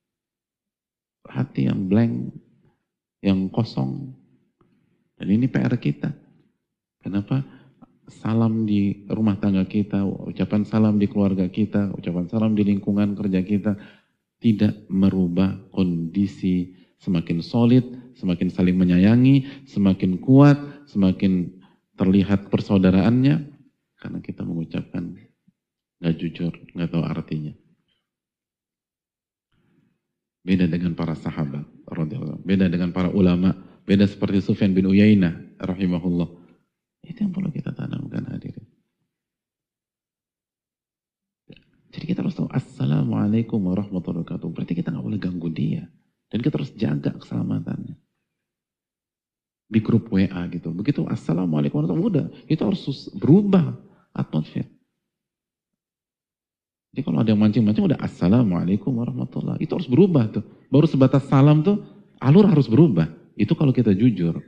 Hati yang blank, yang kosong. Dan ini P R kita. Kenapa? Salam di rumah tangga kita, ucapan salam di keluarga kita, ucapan salam di lingkungan kerja kita tidak merubah kondisi semakin solid, semakin saling menyayangi, semakin kuat, semakin terlihat persaudaraannya karena kita mengucapkan nggak jujur, nggak tahu artinya. Beda dengan para sahabat, beda dengan para ulama, beda seperti Sufyan bin Uyainah rahimahullah. Itu yang perlu kita tanamkan, hadirin. Jadi kita harus tahu Assalamualaikum warahmatullahi wabarakatuh. Berarti kita nggak boleh ganggu dia. Dan kita harus jaga keselamatannya. Di grup W A gitu. Begitu Assalamualaikum warahmatullahi wabarakatuh. Udah, itu harus berubah atmosfer. Jadi kalau ada yang mancing-mancing udah Assalamualaikum warahmatullahi wabarakatuh. Itu harus berubah tuh. Baru sebatas salam tuh alur harus berubah. Itu kalau kita jujur.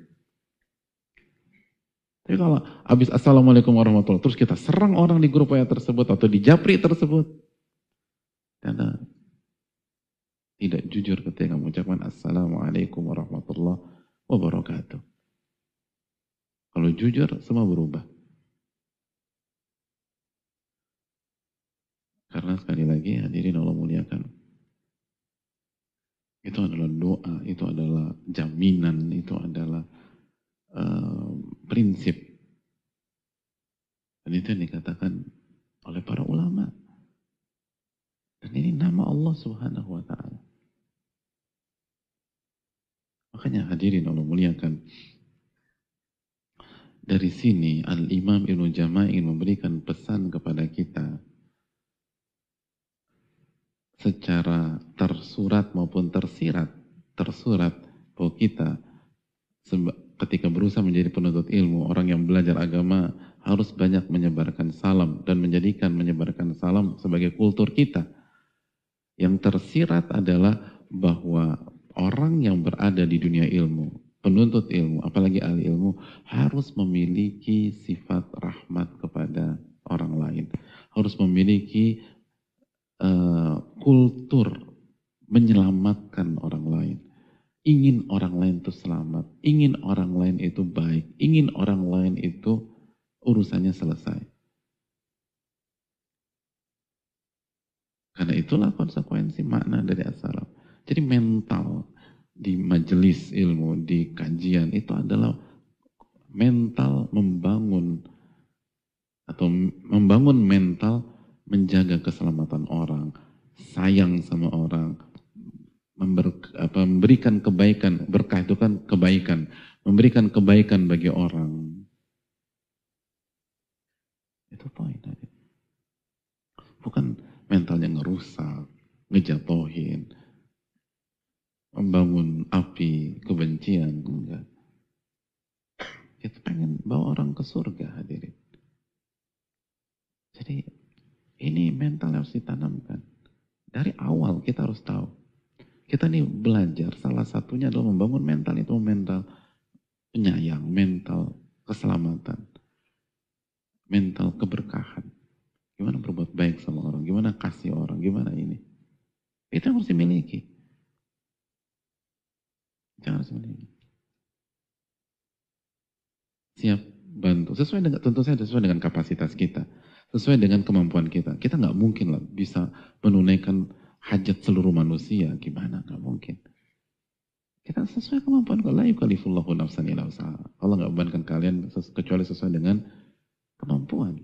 Tapi kalau habis Assalamualaikum warahmatullahi wabarakatuh, terus kita serang orang di grup W A tersebut atau di japri tersebut, karena tidak jujur ketika mengucapkan Assalamualaikum warahmatullahi wabarakatuh. Kalau jujur, semua berubah. Karena sekali lagi, hadirin Allah muliakan, itu adalah doa, itu adalah jaminan, itu adalah Uh, prinsip. Dan itu yang dikatakan oleh para ulama. Dan ini nama Allah Subhanahu wa ta'ala. Makanya hadirin Allah muliakan, dari sini Al-Imam Ibnu Jama'ah ingin memberikan pesan kepada kita secara tersurat maupun tersirat, tersurat bahwa kita ketika berusaha menjadi penuntut ilmu, orang yang belajar agama harus banyak menyebarkan salam dan menjadikan menyebarkan salam sebagai kultur kita. Yang tersirat adalah bahwa orang yang berada di dunia ilmu, penuntut ilmu, apalagi ahli ilmu, harus memiliki sifat rahmat kepada orang lain. Harus memiliki uh, kultur menyelamatkan orang lain. Ingin orang lain itu selamat, ingin orang lain itu baik, ingin orang lain itu urusannya selesai. Karena itulah konsekuensi makna dari as-salam. Jadi mental di majelis ilmu, di kajian itu adalah mental membangun atau membangun mental menjaga keselamatan orang, sayang sama orang, Member, apa, memberikan kebaikan, berkah itu kan kebaikan, memberikan kebaikan bagi orang. Itu poin. Bukan mentalnya ngerusak, ngejatohin, membangun api kebencian, enggak. Kita pengen bawa orang ke surga, hadirin. Jadi ini mental harus ditanamkan. Dari awal kita harus tahu. Kita nih belajar, salah satunya adalah membangun mental itu, mental penyayang, mental keselamatan, mental keberkahan. Gimana berbuat baik sama orang, gimana kasih orang, gimana ini. Itu yang harus dimiliki. Itu yang harus dimiliki. Siap bantu, sesuai dengan, tentu saja sesuai dengan kapasitas kita, sesuai dengan kemampuan kita. Kita nggak mungkin lah bisa menunaikan hajat seluruh manusia, gimana? Gak mungkin. Kita sesuai kemampuan. La yukallifullahu nafsan illa wus'aha. Allah gak bebankan kalian kecuali sesuai dengan kemampuan.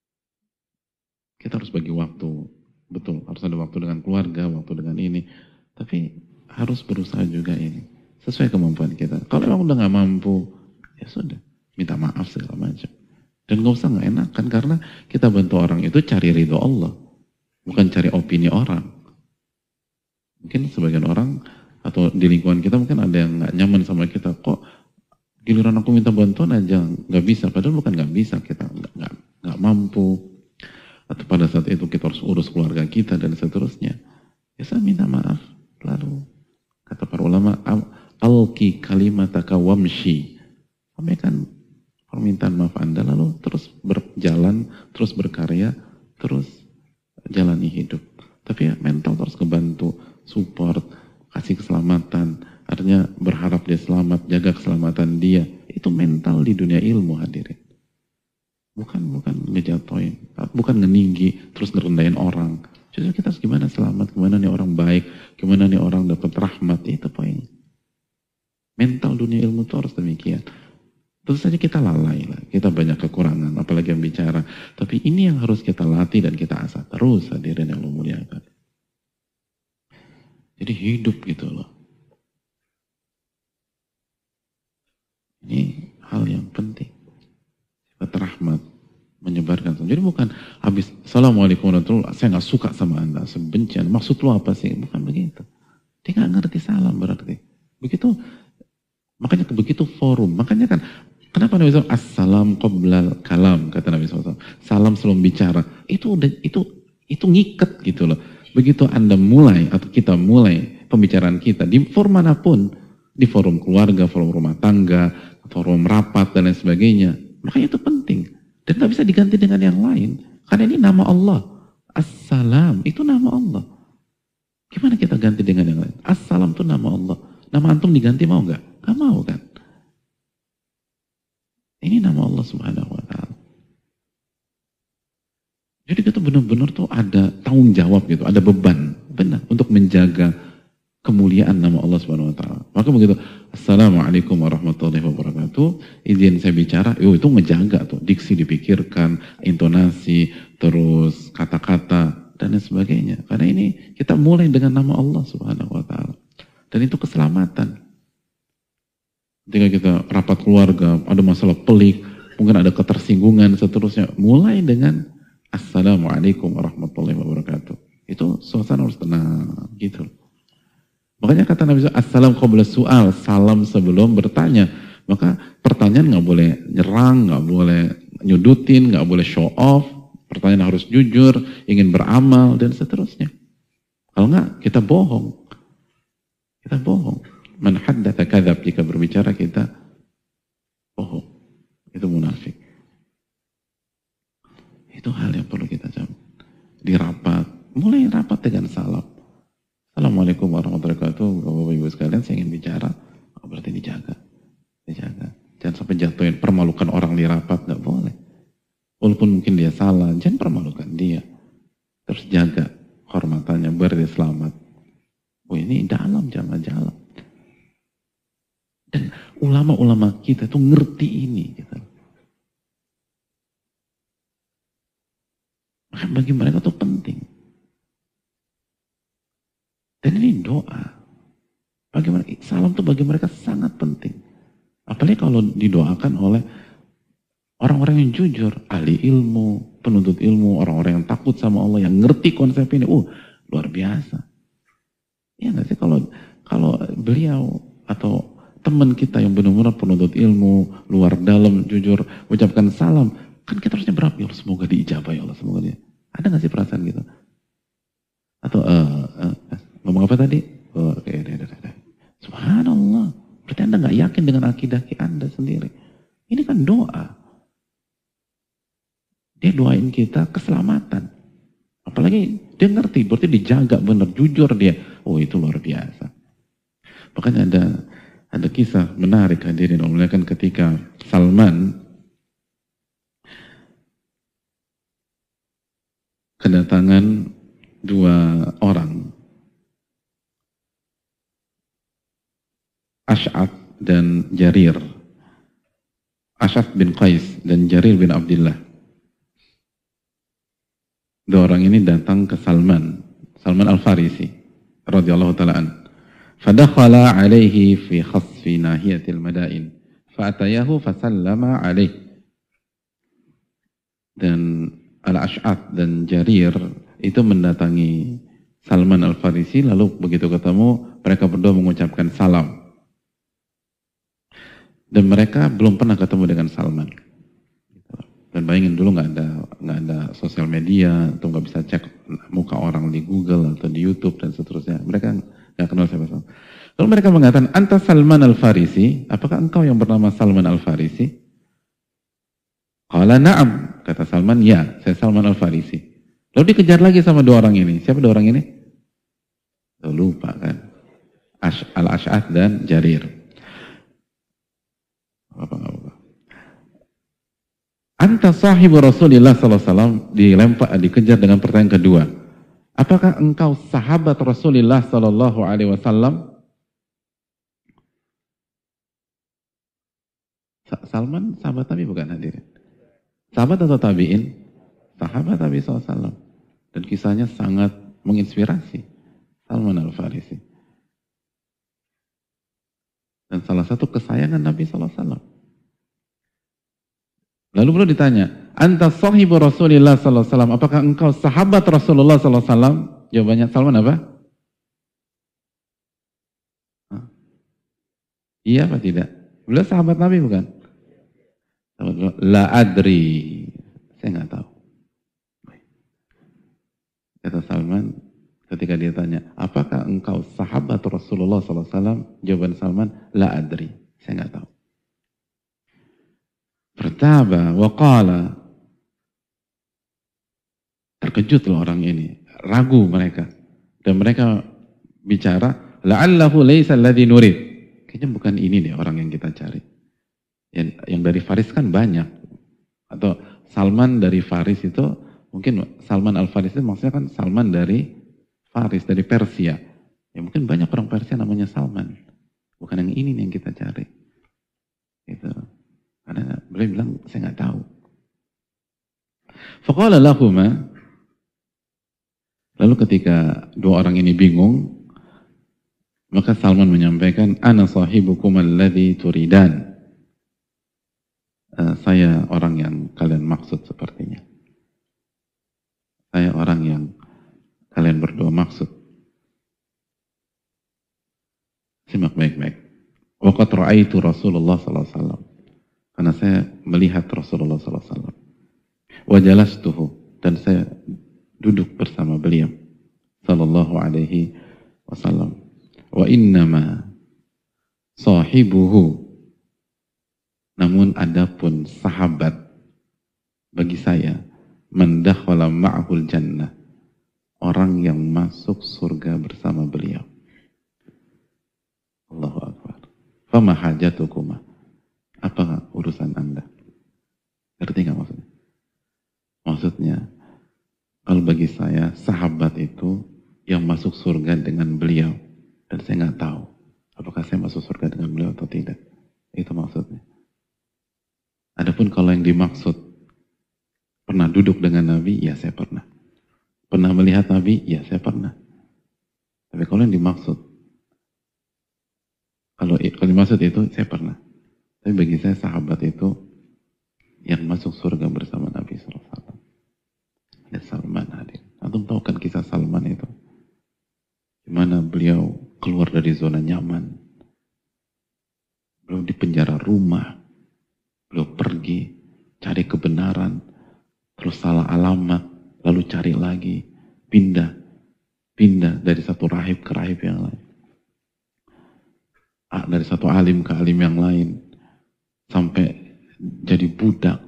Kita harus bagi waktu, betul. Harus ada waktu dengan keluarga, waktu dengan ini. Tapi harus berusaha juga ini sesuai kemampuan kita. Kalau emang udah nggak mampu, ya sudah, minta maaf segala macam. Dan nggak usah nggak enakan, karena kita bantu orang itu cari ridho Allah, bukan cari opini orang. Mungkin sebagian orang atau di lingkungan kita mungkin ada yang nggak nyaman sama kita, kok giliran aku minta bantuan aja nggak bisa, padahal bukan nggak bisa, kita nggak nggak nggak mampu, atau pada saat itu kita harus urus keluarga kita dan seterusnya. Ya saya minta maaf. Lalu kata para ulama, alki kalimataka wamshi, sampaikan permintaan maaf Anda, lalu terus berjalan, terus berkarya, terus jalani hidup. Tapi ya mental terus kebantu, support, kasih keselamatan, artinya berharap dia selamat, jaga keselamatan dia. Itu mental di dunia ilmu, hadirin. Bukan bukan ngejatoin, bukan ngeninggi, terus ngerendahin orang. Justru kita harus gimana selamat, gimana nih orang baik, gimana nih orang dapat rahmat, itu poinnya. Mental dunia ilmu itu harus demikian. Tentu saja kita lalai lah, kita banyak kekurangan, apalagi yang bicara. Tapi ini yang harus kita latih dan kita asah terus, hadirin yang Allah muliakan. Jadi hidup gitu loh. Ini hal yang penting. Sifat rahmat, menyebarkan. Jadi bukan habis Assalamualaikum warahmatullahi wabarakatuh, saya nggak suka sama Anda, saya benci Anda. Maksud lu apa sih? Bukan begitu. Dia nggak ngerti salam berarti. Begitu, makanya begitu forum. Makanya kan, kenapa Nabi shallallahu alaihi wasallam assalam qoblal kalam, kata Nabi shallallahu alaihi wasallam. Salam sebelum bicara. Itu udah itu itu ngikat gitu loh. Begitu Anda mulai atau kita mulai pembicaraan kita di forum manapun, di forum keluarga, forum rumah tangga, forum rapat dan lain sebagainya. Makanya itu penting. Dan tidak bisa diganti dengan yang lain. Karena ini nama Allah. Assalam, itu nama Allah. Gimana kita ganti dengan yang lain? Assalam itu nama Allah. Nama antum diganti mau nggak? Nggak mau kan? Ini nama Allah subhanahu wa ta'ala. Jadi kita benar-benar tuh ada tanggung jawab gitu, ada beban. Benar, untuk menjaga kemuliaan nama Allah subhanahu wa ta'ala. Maka begitu, Assalamualaikum warahmatullahi wabarakatuh, izin saya bicara, yo, itu ngejaga tuh, diksi dipikirkan, intonasi, terus kata-kata, dan lain sebagainya. Karena ini kita mulai dengan nama Allah subhanahu wa ta'ala. Dan itu keselamatan. Ketika kita rapat keluarga, ada masalah pelik, mungkin ada ketersinggungan, seterusnya, mulai dengan Assalamualaikum warahmatullahi wabarakatuh. Itu suasana harus tenang, gitu. Makanya kata Nabi shallallahu alaihi wasallam, assalam qabla su'al, salam sebelum bertanya. Maka pertanyaan nggak boleh nyerang, nggak boleh nyudutin, nggak boleh show off. Pertanyaan harus jujur, ingin beramal, dan seterusnya. Kalau nggak, kita bohong. Kita bohong. Man haddatha kadzab, jika berbicara kita bohong. Itu munafik. Itu hal yang perlu kita jaga. Di rapat, mulai rapat dengan salam. Assalamualaikum warahmatullahi wabarakatuh, Bapak Ibu sekalian, saya ingin bicara. Oh, berarti dijaga, dijaga. Jangan sampai jatuhin, permalukan orang di rapat, nggak boleh. Walaupun mungkin dia salah, jangan permalukan dia. Terus jaga hormatannya, biar dia selamat. Oh ini dalam, jangan jalan. Dan ulama-ulama kita tuh ngerti ini, gitu. Maka bagi mereka tuh penting. Dan ini doa. Bagaimana salam itu bagi mereka sangat penting. Apalagi kalau didoakan oleh orang-orang yang jujur, ahli ilmu, penuntut ilmu, orang-orang yang takut sama Allah, yang ngerti konsep ini. Uh, luar biasa. Ya nggak sih, kalau kalau beliau atau teman kita yang benar-benar penuntut ilmu, luar dalam, jujur, ucapkan salam, kan kita harusnya berapa? Ya Allah, semoga diijabah ya Allah, semoga dia. Ada nggak sih perasaan gitu? Atau uh, uh, uh, ngomong apa tadi? Oh, oke, okay, udah, udah, udah. Subhanallah. Berarti Anda nggak yakin dengan akidah Anda sendiri. Ini kan doa. Dia doain kita keselamatan. Apalagi dia ngerti, berarti dijaga benar, jujur dia. Oh itu luar biasa. Makanya ada ada kisah menarik hadirin Allah, kan ketika Salman kedatangan dua orang, Ash'ath dan Jarir. Ash'ath bin Qais dan Jarir bin Abdullah. Dua orang ini datang ke Salman, Salman Al-Farisi, radhiyallahu taala an. Fadakhala alaihi fi khasfi nahiyatil madain. Fa'atayahu fasallama alaih. Dan Al-Ash'ath dan Jarir itu mendatangi Salman Al-Farisi, lalu begitu ketemu mereka berdua mengucapkan salam. Dan mereka belum pernah ketemu dengan Salman. Dan bayangin dulu nggak ada nggak ada sosial media, atau nggak bisa cek muka orang di Google atau di YouTube dan seterusnya. Mereka nggak kenal siapa-siapa. Lalu mereka mengatakan, "Anta Salman Al-Farisi, apakah engkau yang bernama Salman Al-Farisi?" Qala na'am, kata Salman, ya, saya Salman Al-Farisi. Lalu dikejar lagi sama dua orang ini. Siapa dua orang ini? Tuh, lupa kan? Al-Ash'ath dan Jarir. Apa-apa. Anta sahibu Rasulullah sallallahu alaihi wasallam, dilempar, dikejar dengan pertanyaan kedua. Apakah engkau sahabat Rasulullah sallallahu alaihi wasallam? Salman sahabat Nabi bukan, hadirin? Sahabat atau tabi'in? Sahabat Nabi sallallahu alaihi wasallam. Dan kisahnya sangat menginspirasi. Salman Al-Farisi. Dan salah satu kesayangan Nabi sallallahu alaihi wasallam. Lalu beliau ditanya, anta sahibu Rasulullah sallallahu alaihi wasallam, apakah engkau sahabat Rasulullah sallallahu alaihi wasallam? Jawabannya Salman apa? Hah? Iya apa tidak? Beliau sahabat Nabi bukan? Sahabat beliau, la adri, saya nggak tahu. Kata Salman, ketika dia tanya, apakah engkau sahabat Rasulullah sallallahu alaihi wasallam? Jawaban Salman, la adri, saya nggak tahu. Pertaba wa qala, terkejutlah orang ini, ragu mereka, dan mereka bicara, la'allahu laisa alladhi nurid, kayaknya bukan ini deh orang yang kita cari. Yang, yang dari Faris kan banyak, atau Salman dari Faris itu mungkin Salman Al-Farisi maksudnya kan Salman dari Faris, dari Persia. Ya mungkin banyak orang Persia namanya Salman, bukan yang ini nih yang kita cari. Gitu. Karena beliau bilang, saya nggak tahu. Faqala lahuma, lalu ketika dua orang ini bingung, maka Salman menyampaikan, ana sahibukum alladhi turidan. Uh, saya orang yang kalian maksud sepertinya. Saya orang yang kalian berdua maksud. Simak baik-baik. Waqad ra'aitu Rasulullah sallallahu alaihi wasallam. Karena saya melihat Rasulullah sallallahu alaihi wasallam. Wa jalastuhu, dan saya duduk bersama beliau sallallahu alaihi wasallam. Wa innama sahibuhu, namun adapun sahabat bagi saya, man dakhala ma'ahul jannah, orang yang masuk surga bersama beliau. Allahu akbar. Fama hajatukuma, apa urusan Anda? Ngerti nggak maksudnya? Maksudnya, kalau bagi saya, sahabat itu yang masuk surga dengan beliau. Dan saya nggak tahu, apakah saya masuk surga dengan beliau atau tidak. Itu maksudnya. Adapun kalau yang dimaksud, pernah duduk dengan Nabi? Ya, saya pernah. Pernah melihat Nabi? Ya, saya pernah. Tapi kalau yang dimaksud, kalau, kalau dimaksud itu, saya pernah. Tapi bagi saya sahabat itu yang masuk surga bersama Nabi sallallahu alaihi wasallam. Ada Salman hadir. Antum tahu kan kisah Salman itu? Gimana beliau keluar dari zona nyaman. Beliau di penjara rumah. Beliau pergi cari kebenaran. Terus salah alamat. Lalu cari lagi. Pindah. Pindah dari satu rahib ke rahib yang lain. Dari satu alim ke alim yang lain. Sampai jadi budak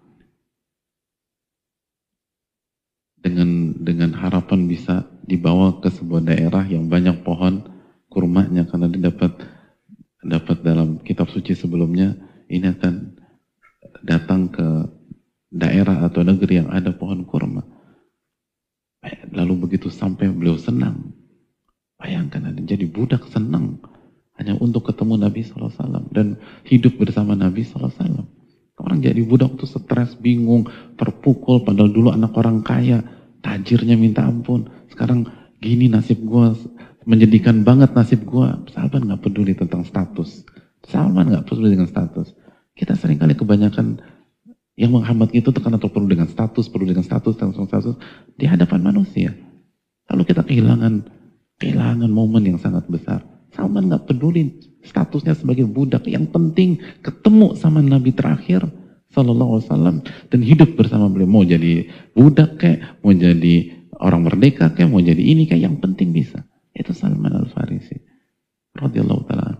dengan dengan harapan bisa dibawa ke sebuah daerah yang banyak pohon kurmanya, karena dia dapat dapat dalam kitab suci sebelumnya ini akan datang ke daerah atau negeri yang ada pohon kurma. Lalu begitu sampai beliau senang, bayangkan ada jadi budak senang hanya untuk ketemu Nabi sallallahu alaihi wasallam dan hidup bersama Nabi sallallahu alaihi wasallam. Orang jadi budak tuh stres, bingung, terpukul, padahal dulu anak orang kaya, tajirnya minta ampun. Sekarang gini nasib gue, menjadikan banget nasib gue. Sahabat nggak peduli tentang status. Salman nggak peduli dengan status. Kita seringkali kebanyakan yang menghambat itu karena perlu dengan status, perlu dengan status, dengan status di hadapan manusia. Lalu kita kehilangan kehilangan momen yang sangat besar. Salman nggak peduli statusnya sebagai budak. Yang penting ketemu sama Nabi terakhir Sallallahu Alaihi Wasallam dan hidup bersama beliau. Mau jadi budak kayak, mau jadi orang merdeka kayak, mau jadi ini kayak, yang penting bisa. Itu Salman Al-Farisi radhiyallahu ta'ala.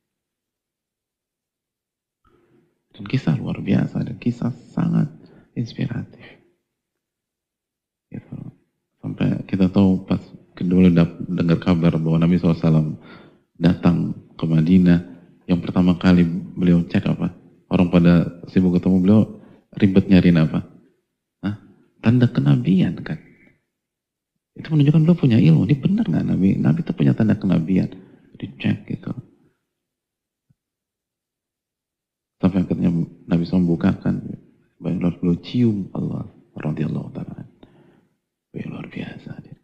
Dan kisah luar biasa, dan kisah sangat inspiratif. Gitu. Sampai kita tahu pas kedua dengar kabar bahwa Nabi shallallahu alaihi wasallam datang ke Madinah, yang pertama kali beliau cek apa? Orang pada sibuk ketemu beliau, ribet nyariin apa? Hah? Tanda kenabian kan? Itu menunjukkan beliau punya ilmu. Ini benar nggak Nabi? Nabi itu punya tanda kenabian. Dicek gitu. Sampai akhirnya Nabi shallallahu alaihi wasallam bukakan, baru beliau cium Allah radhiyallahu ta'ala. Luar biasa dia.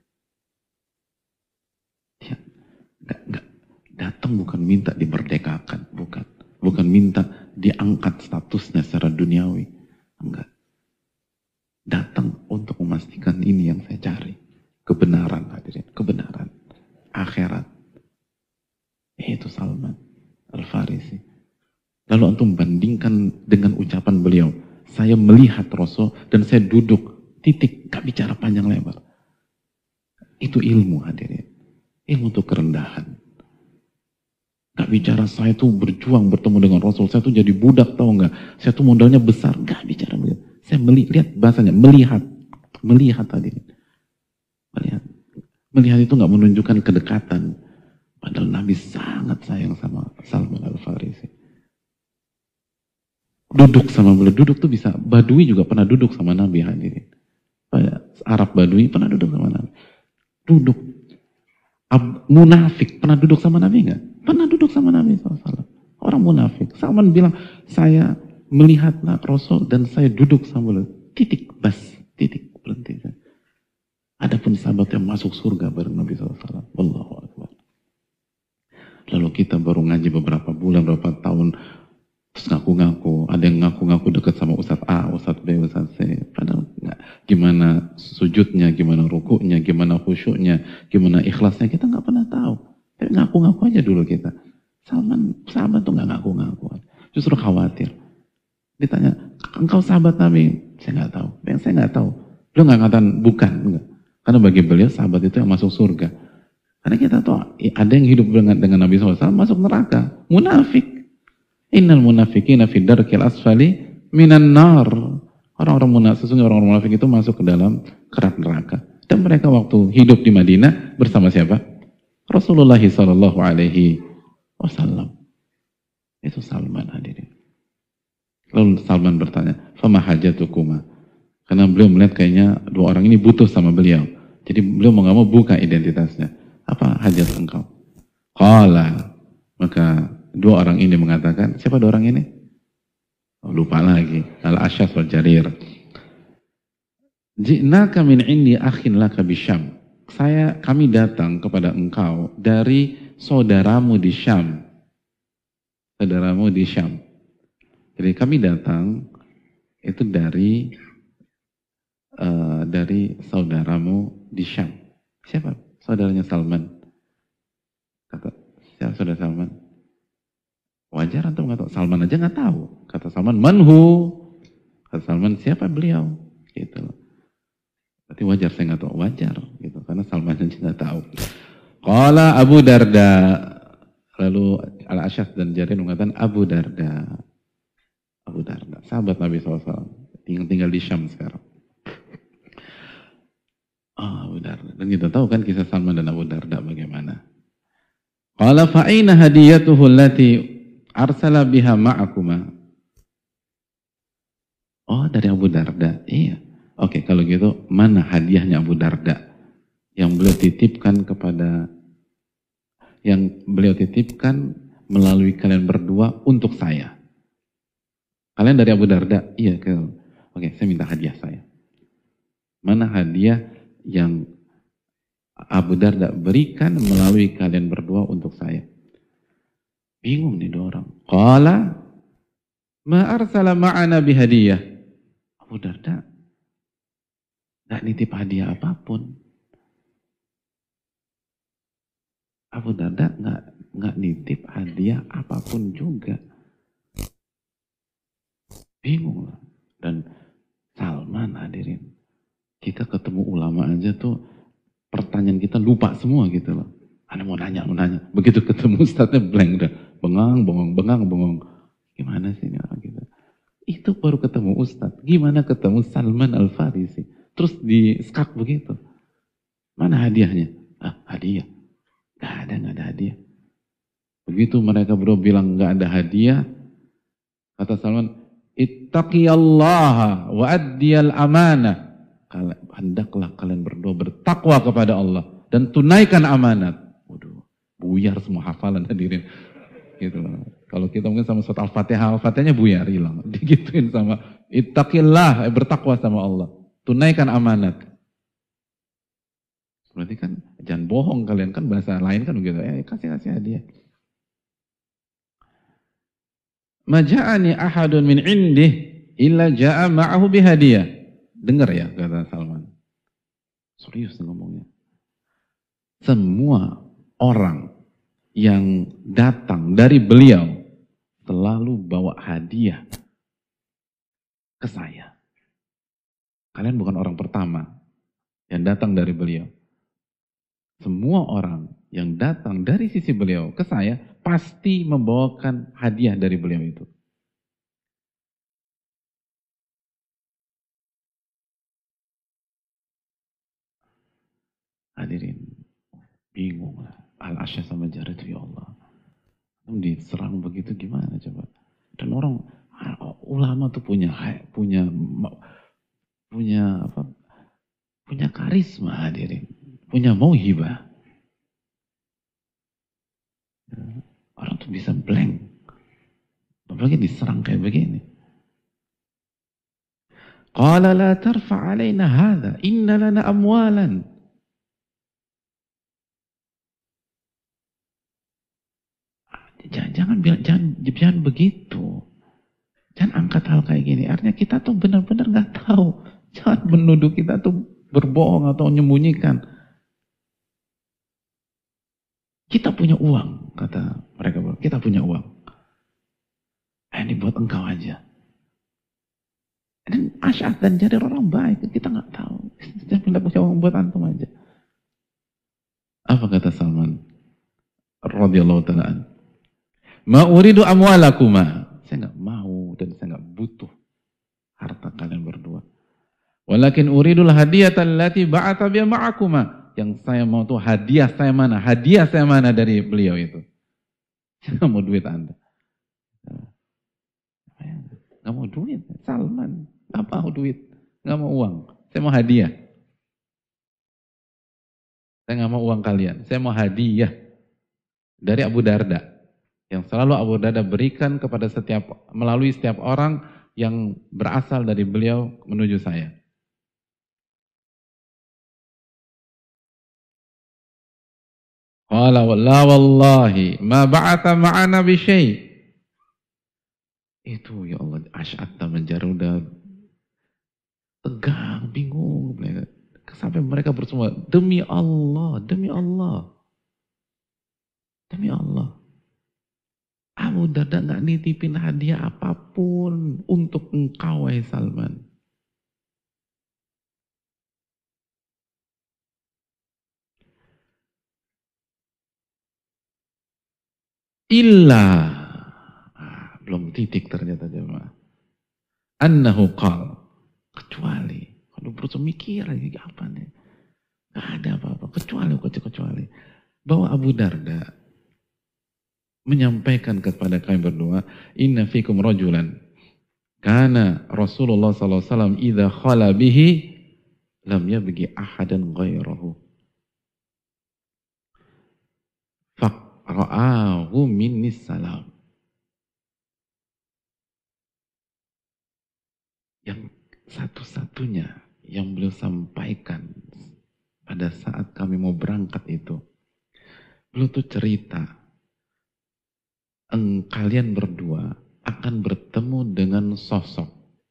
Dia gak, gak, datang bukan minta dimerdekakan, bukan. Bukan minta diangkat statusnya secara duniawi. Enggak. Datang untuk memastikan ini yang saya cari. Kebenaran hadirin, kebenaran. Akhirat. Itu Salman Al-Farisi. Lalu antum bandingkan dengan ucapan beliau. Saya melihat Rasul dan saya duduk, titik, gak bicara panjang lebar. Itu ilmu hadirin. Ilmu itu kerendahan. Gak bicara saya tuh berjuang bertemu dengan Rasul, saya tuh jadi budak tahu nggak? Saya tuh modalnya besar, gak bicara begitu. Saya melihat bahasanya, melihat. Melihat hadirin. Melihat. Melihat itu gak menunjukkan kedekatan. Padahal Nabi sangat sayang sama Salman Al-Farisi. Duduk sama beliau, duduk tuh bisa. Badui juga pernah duduk sama Nabi hadirin. Arab Badui pernah duduk sama Nabi. Duduk. Ab, munafik pernah duduk sama Nabi nggak? Pernah duduk sama Nabi shallallahu alaihi wasallam. Orang munafik. Salman bilang, saya melihatlah Rasul dan saya duduk sama beliau. Titik, bas, titik, berhenti. Adapun sahabat yang masuk surga bareng Nabi shallallahu alaihi wasallam. Wallahu akbar. Lalu kita baru ngaji beberapa bulan, beberapa tahun. Terus ngaku-ngaku, ada yang ngaku-ngaku dekat sama Ustadz A, Ustadz B, Ustadz C. Padahal enggak. Gimana sujudnya, gimana rukuknya, gimana khusyuknya, gimana ikhlasnya, kita nggak pernah tahu. Tapi ngaku-ngaku aja dulu kita. Salman, sahabat tuh nggak ngaku-ngaku. Justru khawatir. Ditanya, engkau sahabat Nabi? Saya nggak tahu. Yang saya nggak tahu. Beliau nggak ngatakan bukan. Enggak. Karena bagi beliau sahabat itu yang masuk surga. Karena kita tahu ada yang hidup dengan, dengan Nabi shallallahu alaihi wasallam masuk neraka. Munafik. Innal munafiqina fi darkil asfali minan nar. Orang-orang munafik, sesungguhnya orang-orang munafik itu masuk ke dalam kerak neraka. Dan mereka waktu hidup di Madinah bersama siapa? Rasulullah sallallahu alaihi wasallam. Itu Salman hadirin. Lalu Salman bertanya, "Fama hajatukuma?" Karena beliau melihat kayaknya dua orang ini butuh sama beliau. Jadi beliau mau nggak mau buka identitasnya. Apa hajat engkau? Qala, maka dua orang ini mengatakan, siapa dua orang ini? Oh, lupa lagi. Al-Ashas wal Jarir. Ji'naka min indi akhin laka bisyam. Saya, kami datang kepada engkau dari saudaramu di Syam. Saudaramu di Syam. Jadi kami datang itu dari uh, dari saudaramu di Syam. Siapa? Saudaranya Salman. Kata, siapa saudara Salman? Wajar atau nggak tahu? Salman aja nggak tahu. Kata Salman, manhu. Kata Salman, siapa beliau? Gitu. Berarti wajar, saya nggak tahu. Wajar, gitu. Karena Salman aja nggak tahu. Qala Abu Darda. Lalu Al-Ashas dan Jarir mengatakan Abu Darda. Abu Darda, sahabat Nabi shallallahu alaihi wasallam. Tinggal, tinggal di Syam sekarang. Oh, Abu Darda. Dan kita tahu kan kisah Salman dan Abu Darda bagaimana. Qala fa'ina hadiyatuhu allati arsala biha ma'akuma. Oh, dari Abu Darda. Iya. Oke, kalau gitu mana hadiahnya Abu Darda yang beliau titipkan kepada yang beliau titipkan melalui kalian berdua untuk saya? Kalian dari Abu Darda? Iya. Oke, saya minta hadiah saya. Mana hadiah yang Abu Darda berikan melalui kalian berdua untuk saya. Bingung nih dua orang. Qala ma arsala ma'ana bihadiyah. Abu Darda gak nitip hadiah apapun. Abu Darda gak, gak nitip hadiah apapun juga. Bingung lah. Dan Salman hadirin. Kita ketemu ulama aja tuh pertanyaan kita lupa semua gitu loh. Anda mau nanya, mau nanya. Begitu ketemu ustadznya blank udah. Bengang, bengong, bengang, bengong. Gimana sih ini orang kita? Itu baru ketemu ustadz. Gimana ketemu Salman Al-Farisi? Terus di skak begitu. Mana hadiahnya? Ah, hadiah. Gak ada, gak ada hadiah. Begitu mereka berdua bilang gak ada hadiah. Kata Salman, ittaqiyallaha wa addiyal amanah. Hendaklah kalian berdua bertakwa kepada Allah. Dan tunaikan amanat. Waduh, buyar semua hafalan hadirin. Gitu loh. Kalau kita mungkin sama surat Al-Fatihah, Al-Fatihahnya buyar, hilang. Digituin sama, ittaqillah, bertakwa sama Allah. Tunaikan amanat. Berarti kan, jangan bohong kalian, kan bahasa lain kan begitu. Eh, kasih-kasih hadiah. Maja'ani ahadun min indih, illa ja'a ma'ahu bihadiyah. Dengar ya, kata Salman. Serius ngomongnya. Semua orang yang datang dari beliau selalu bawa hadiah ke saya. Kalian bukan orang pertama yang datang dari beliau. Semua orang yang datang dari sisi beliau ke saya pasti membawakan hadiah dari beliau itu. Hadirin, bingung lah. Al-Asy'ah sama Jarir itu, ya Allah. Diserang begitu gimana coba? Dan orang ulama tuh punya punya punya apa? Punya karisma hadirin, punya mauhibah. Orang tuh bisa blank. Apalagi diserang kayak begini. Qala la tarfa' alaina hadha, inna lana amwalan. Jangan, jangan, jangan, jangan begitu. Jangan angkat hal kayak gini. Artinya kita tuh benar-benar nggak tahu. Jangan menuduh kita tuh berbohong atau menyembunyikan. Kita punya uang, kata mereka. Kita punya uang. Eh, ini buat engkau aja. Dan Asy'ath dan Jarir orang baik. Kita nggak tahu. Kita punya uang buat antum aja. Apa kata Salman radhiyallahu ta'ala anhu? Ma uridu amwalakuma. Saya nggak mau dan saya nggak butuh harta kalian berdua. Walakin uridul hadiyata allati ba'atha biha ma'akuma. Yang saya mau tuh hadiah saya mana? Hadiah saya mana dari beliau itu? Saya nggak mau duit Anda. Nggak mau duit. Salman. Nggak mau duit. Nggak mau uang. Saya mau hadiah. Saya nggak mau uang kalian. Saya mau hadiah dari Abu Darda. Yang selalu Abu Darda berikan kepada setiap, melalui setiap orang yang berasal dari beliau menuju saya. Qala la wallahi ma ba'atha ma'ana bi syai'. Itu ya Allah, Asy'ath dan Jarir udah tegang, bingung. Sampai mereka bersemua, demi Allah, demi Allah. Demi Allah. Abu Darda gak nitipin hadiah apapun untuk engkau, wahai Salman. Illa, ah, belum titik ternyata jemaah. Annahu qal, kecuali, kalau berusaha mikir lagi apa nih, gak ada apa-apa, kecuali, kecuali, bahwa Abu Darda menyampaikan kepada kami berdua, inna fikum rajulan kana Rasulullah sallallahu alaihi wasallam idza khala bihi lam yabghi ahadan ghairahu faqra'ahu minni salam. Yang satu-satunya yang beliau sampaikan pada saat kami mau berangkat itu, beliau tuh cerita, eng, kalian berdua akan bertemu dengan sosok.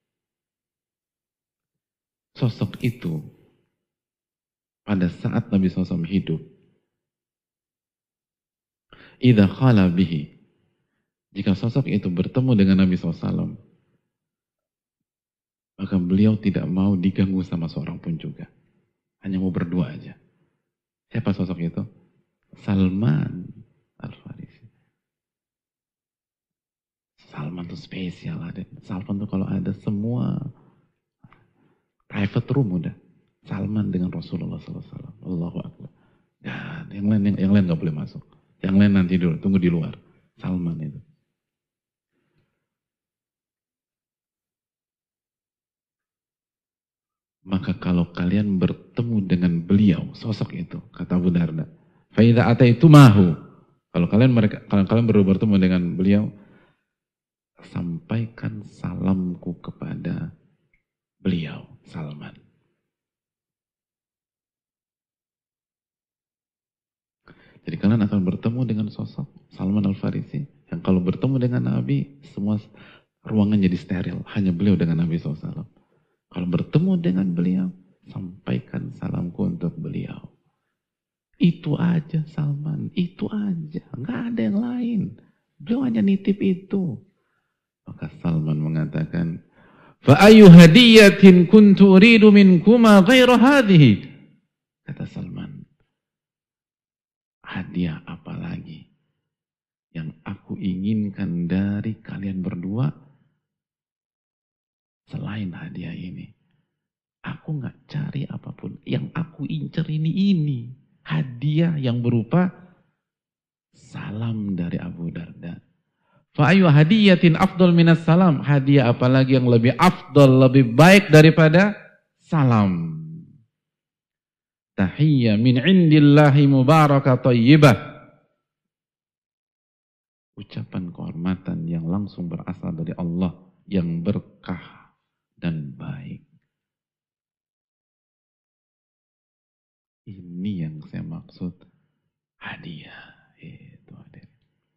Sosok itu, pada saat Nabi shallallahu alaihi wasallam hidup, idza khala bihi, jika sosok itu bertemu dengan Nabi shallallahu alaihi wasallam, maka beliau tidak mau diganggu sama seorang pun juga. Hanya mau berdua aja. Siapa sosok itu? Salman Al-Farisi. Salman tuh spesial. Ada. Salman tuh kalau ada semua private room udah. Salman dengan Rasulullah shallallahu alaihi wasallam. Allahu Akbar. Ya, yang lain yang, yang lain nggak boleh masuk. Yang lain nanti dulu, tunggu di luar. Salman itu. Maka kalau kalian bertemu dengan beliau, sosok itu, kata Abu Darda, faida ataitu mahu. Kalau kalian mereka, kalau kalian baru bertemu dengan beliau, sampaikan salamku kepada beliau, Salman. Jadi kalian akan bertemu dengan sosok Salman Al-Farisi, yang kalau bertemu dengan Nabi, semua ruangan jadi steril, hanya beliau dengan Nabi shallallahu alaihi wasallam. Kalau bertemu dengan beliau, sampaikan salamku untuk beliau. Itu aja Salman, itu aja. Nggak ada yang lain. Beliau hanya nitip itu. Maka Salman mengatakan, فَأَيُّ هَدِيَّةٍ كُنْتُ أُرِيدُ مِنْكُمَا غَيْرَ هَذِهِ. Kata Salman, hadiah apa lagi yang aku inginkan dari kalian berdua selain hadiah ini. Aku nggak cari apapun. Yang aku incer ini ini. Hadiah yang berupa salam dari Abu Darda. Fa'ayu hadiyatin afdal minas salam. Hadiah apalagi yang lebih afdal, lebih baik daripada salam. Tahiyya min indillahi mubarakah tayyibah. Ucapan kehormatan yang langsung berasal dari Allah yang berkah dan baik. Ini yang saya maksud hadiah. Itu hadiah.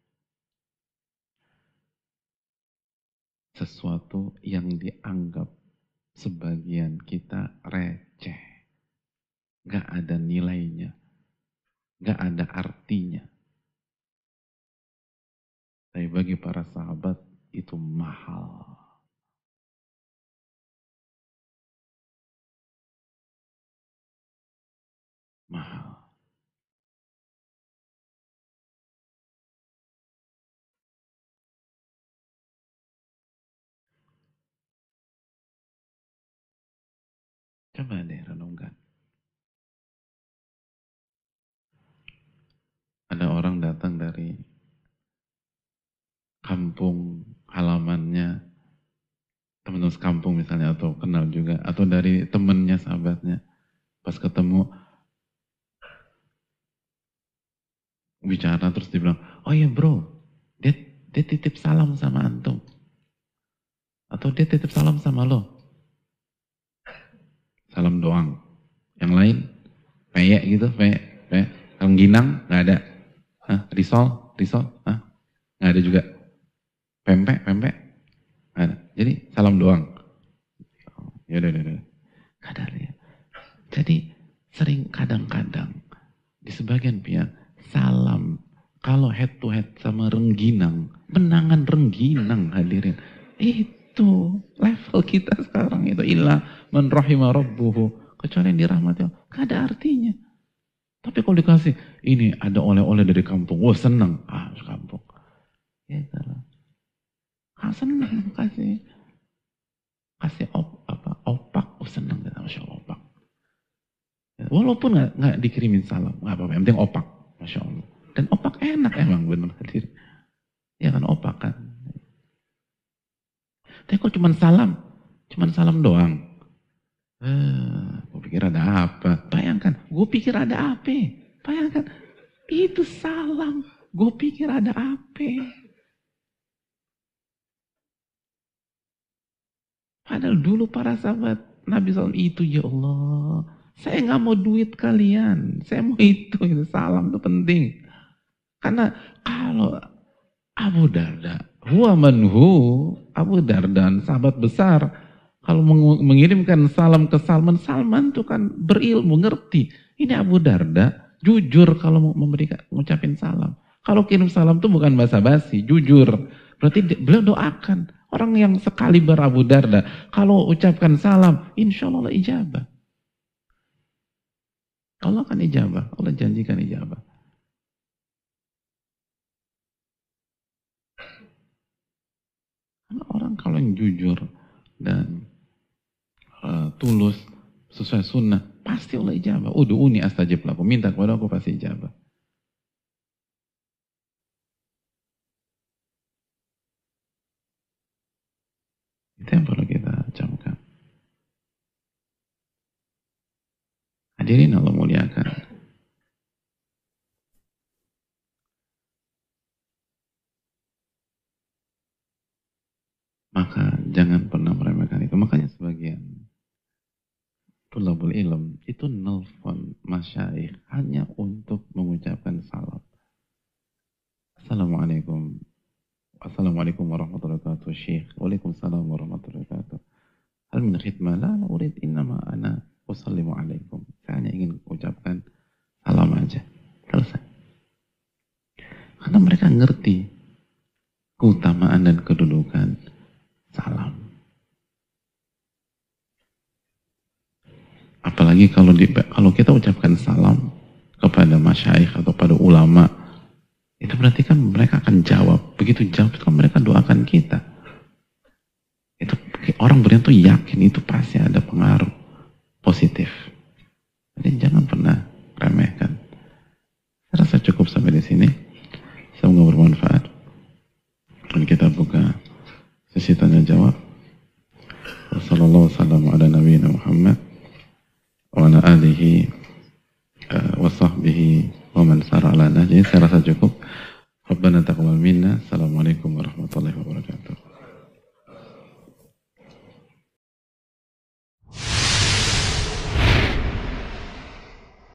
Sesuatu yang dianggap sebagian kita receh. Gak ada nilainya. Gak ada artinya. Tapi bagi para sahabat itu mahal. Mahal. Coba deh renungkan. Ada orang datang dari kampung halamannya, teman-teman sekampung misalnya, atau kenal juga, atau dari temannya, sahabatnya. Pas ketemu, bicara terus dia bilang, oh iya bro, dia, dia titip salam sama antum. Atau dia titip salam sama lo. Salam doang. Yang lain, peyek gitu, peyek, peyek. Rengginang, gak ada. Hah? Risol, risol, hah? Gak ada juga. Pempek, pempek, gak ada. Jadi salam doang. Yaudah, yaudah, yaudah. Kadar ya. Jadi sering kadang-kadang di sebagian pihak salam kalau head to head sama rengginang, menangan rengginang hadirin. Itu level kita sekarang itu illa man rahima rabbuhu, kecuali yang dirahmati Allah. Gak ada artinya. Tapi kalau dikasih ini ada oleh-oleh dari kampung, wah senang, ah kampung. Ya salah. Ah senang kasih. Kasih op, apa, opak, oh senang kita, masya Allah opak. Walaupun nggak nggak dikirimin salam, nggak apa-apa, yang penting opak, masya Allah. Dan opak enak emang benar hadir. Ya kan opak kan. Tapi kok cuma salam, cuma salam doang. Eh, gue pikir ada apa? Bayangkan, gue pikir ada apa? Bayangkan, itu salam. Gue pikir ada apa? Padahal dulu para sahabat Nabi shallallahu alaihi wasallam itu, ya Allah, Saya nggak mau duit kalian, saya mau itu, itu salam itu penting. Karena kalau Abu Darda, huwa manhu, Abu Darda, sahabat besar, kalau mengirimkan salam ke Salman, Salman itu kan berilmu, ngerti. Ini Abu Darda, jujur kalau mau memberikan, mengucapin salam. Kalau kirim salam itu bukan basa-basi, jujur. Berarti beliau doakan. Orang yang sekali berabu Darda, kalau ucapkan salam, insya Allah ijabah. Allah akan ijabah, Allah janjikan ijabah. Karena orang kalau yang jujur dan uh, tulus sesuai sunnah, pasti Allah ijabah. Udu'uni astajib lakum, minta kepada aku pasti ijabah. Itu yang perlu kita camkan. Hadirin Allah muliakan. Maka jangan pernah meremehkan itu. Makanya sebagian tulabul ilm itu nelfon masyaikh hanya untuk mengucapkan salam. Assalamualaikum. Assalamualaikum warahmatullahi wabarakatuh. Syekh. Waalaikumsalam warahmatullahi wabarakatuh. Hal min khidmah? La, la urid, innama ana usallimu alaikum. Saya hanya ingin ucapkan salam aja. Selesai. Karena mereka ngerti keutamaan dan kedudukan salam. Apalagi kalau di, kalau kita ucapkan salam kepada masyaikh atau pada ulama, itu berarti kan mereka akan jawab. Begitu jawab itu kan mereka doakan kita. Itu orang beriman tuh yakin itu pasti ada pengaruh positif. Jadi jangan pernah remehkan. Saya rasa cukup sampai di sini. Semoga bermanfaat. Dan kita buka sesi tanya jawab. Wassallallahu wasallam ala nabiyina Muhammad wa ala alihi wa sahbihi wa man sara ala nahjihi. Saya rasa cukup. Rabbana taqabbal minna. Assalamualaikum warahmatullahi wabarakatuh.